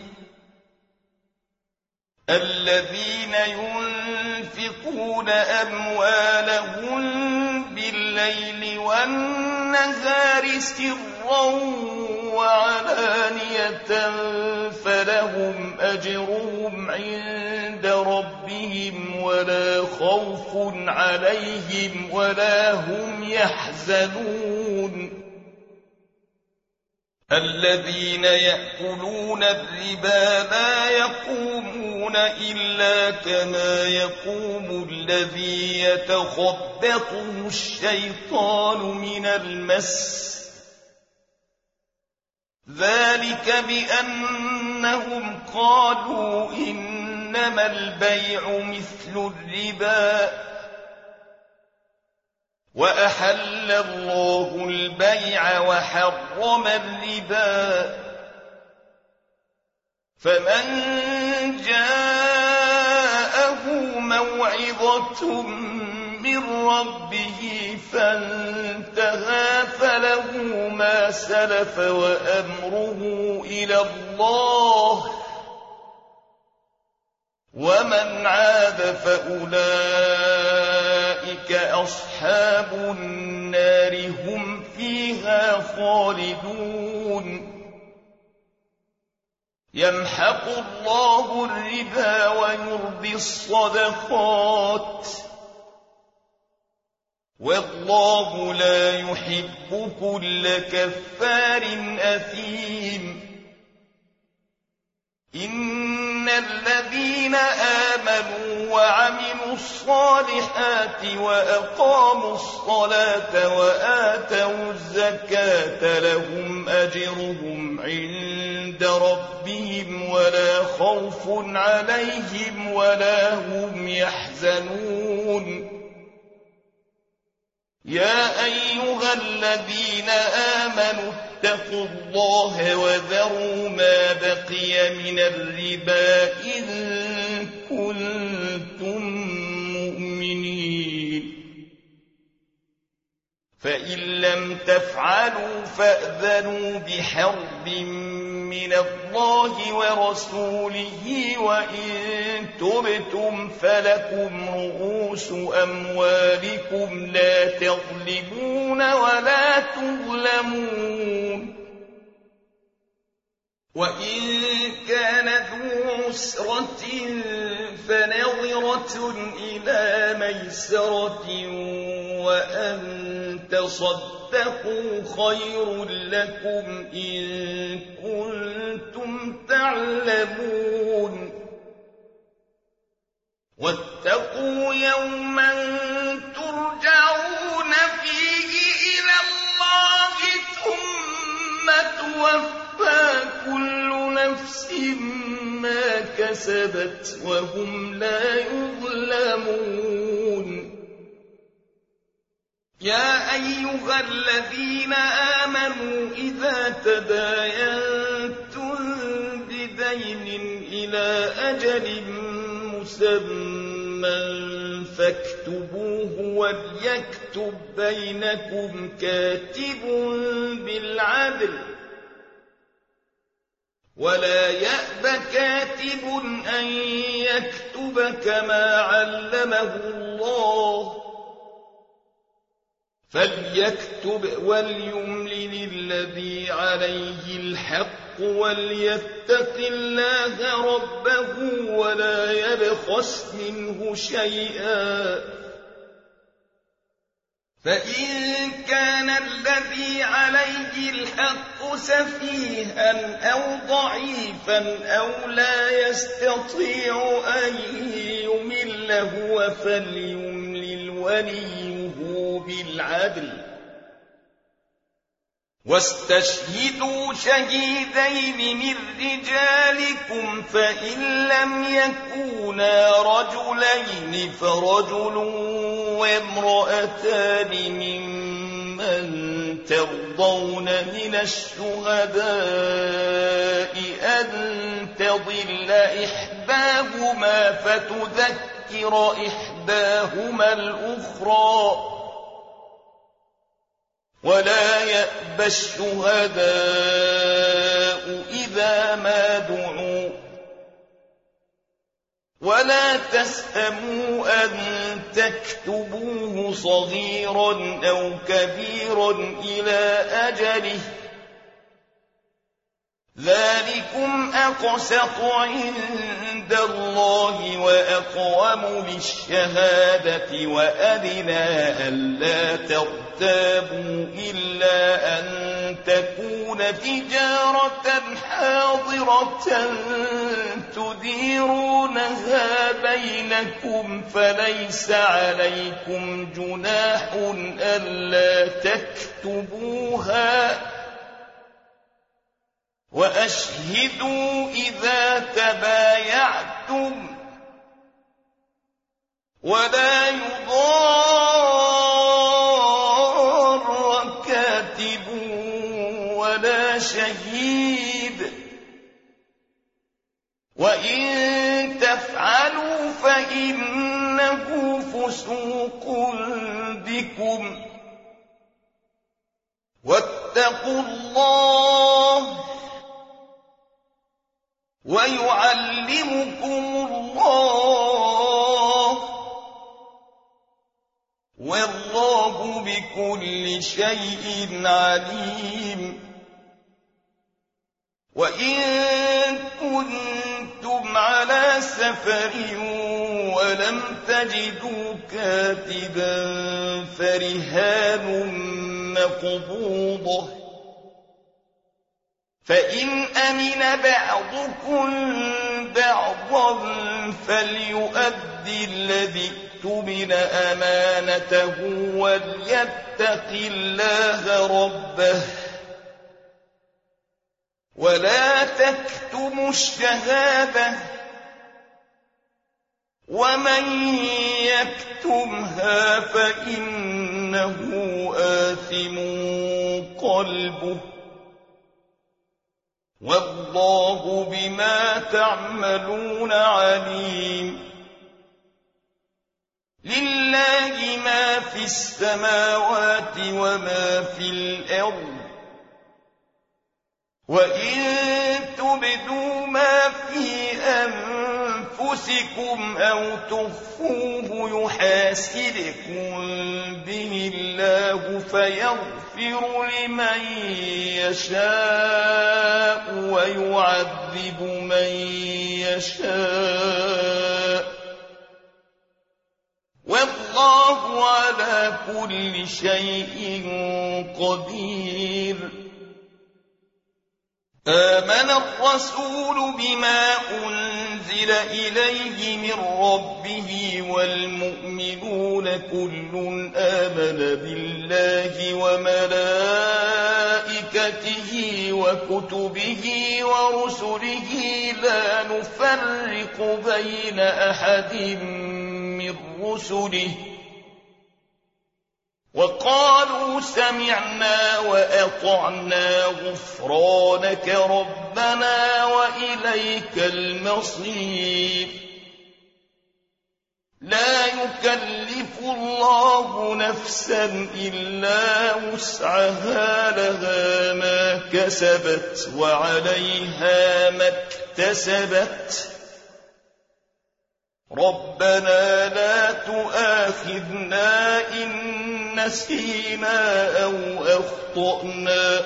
الذين ينفقون أموالهم بالليل والنهار سرا وعلانية فلهم أجرهم عند ربهم ولا خوف عليهم ولا هم يحزنون الذين يأكلون الربا لا يقومون إلا كما يقوم الذي يتخبطه الشيطان من المس ذلك بأنهم قالوا إنما البيع مثل الربا وأحل الله البيع وحرم الربا فمن جاءه موعظة من ربه فانتهى فله ما سلف وأمره إلى الله ومن عاد فأولئك أصحاب النار هم فيها خالدون يمحق الله الربا ويربي الصدقات والله لا يحب كل كفار أثيم إن الذين آمنوا وعملوا الصالحات وأقاموا الصلاة وآتوا الزكاة لهم أجرهم عند ربهم ولا خوف عليهم ولا هم يحزنون يا أيها الذين آمنوا اتقوا الله وذروا ما بقي من الربا إن كنتم مؤمنين فإن لم تفعلوا فأذنوا بحرب من الله ورسوله وإن تبتم فلكم رؤوس أموالكم لا تظلمون ولا تظلمون وإن كان ذو عسرة فنظرة إلى ميسرة وأن تصدقوا خير لكم إن كنتم تعلمون واتقوا يوما ترجعون فيه إلى الله ثم توفى كل نفس ما كسبت وهم لا يظلمون يا أيها الذين آمنوا إذا تداينتم بدين إلى أجل مسمى فاكتبوه وليكتب بينكم كاتب بالعدل ولا يأب كاتب أن يكتب كما علمه الله فليكتب وليملل الذي عليه الحق وليتق الله ربه ولا يبخس منه شيئا. فإن كان الذي عليه الحق سفيها أو ضعيفا أو لا يستطيع أن يمل هو فليملل وليه بالعدل. واستشهدوا شهيدين من رجالكم فإن لم يكونا رجلين فرجل وامرأتان ممن ترضون من الشهداء أن تضل إحداهما فتذكر إحداهما الأخرى ولا يأبى الشهداء إذا ما دعوا ولا تسأموا أن تكتبوه صغيرا أو كبيرا إلى أجله ذلكم أقسط عند الله وأقوم للشهادة وأدنى ألا ترتابوا إلا أن تكون تجارة حاضرة تديرونها بينكم فليس عليكم جناح ألا تكتبوها وأشهدوا إذا تبايعتم ولا يضار كاتب ولا شهيد وإن تفعلوا فإنه فسوق بكم واتقوا الله ويعلمكم الله والله بكل شيء عليم. وإن كنتم على سفر ولم تجدوا كاتبا فرهان مقبوضة فإن أمن بعضكم بعضا فليؤدي الذي اؤتمن أمانته وليتق الله ربه ولا تكتموا الشهادة ومن يكتمها فإنه آثم قلبه والله بما تعملون عليم. لله ما في السماوات وما في الأرض وإن تبدوا ما في أنفسكم أو تخفوه يحاسبكم به الله فيغفر لمن يشاء ويعذب من يشاء والله على كل شيء قدير. آمن الرسول بما أنزل إليه من ربه والمؤمنون كل آمن بالله وملائكته وكتبه ورسله لا نفرق بين أحد من رسله وقالوا سمعنا وأطعنا غفرانك ربنا وإليك المصير. لا يكلف الله نفسا إلا وسعها لها ما كسبت وعليها ما اكتسبت ربنا لا تؤاخذنا إن نسينا أو أخطأنا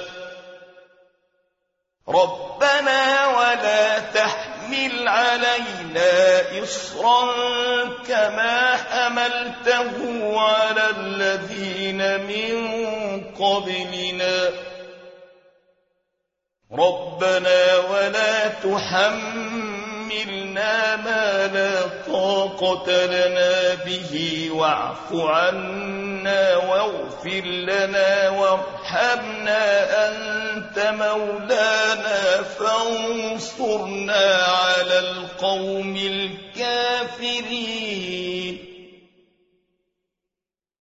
ربنا ولا تحمل علينا إصرا كما حملته على الذين من قبلنا ربنا ولا تحملنا ما لا طاقة لنا به واعف عنا واغفر لنا وارحمنا أنت مولانا فانصرنا على القوم الكافرين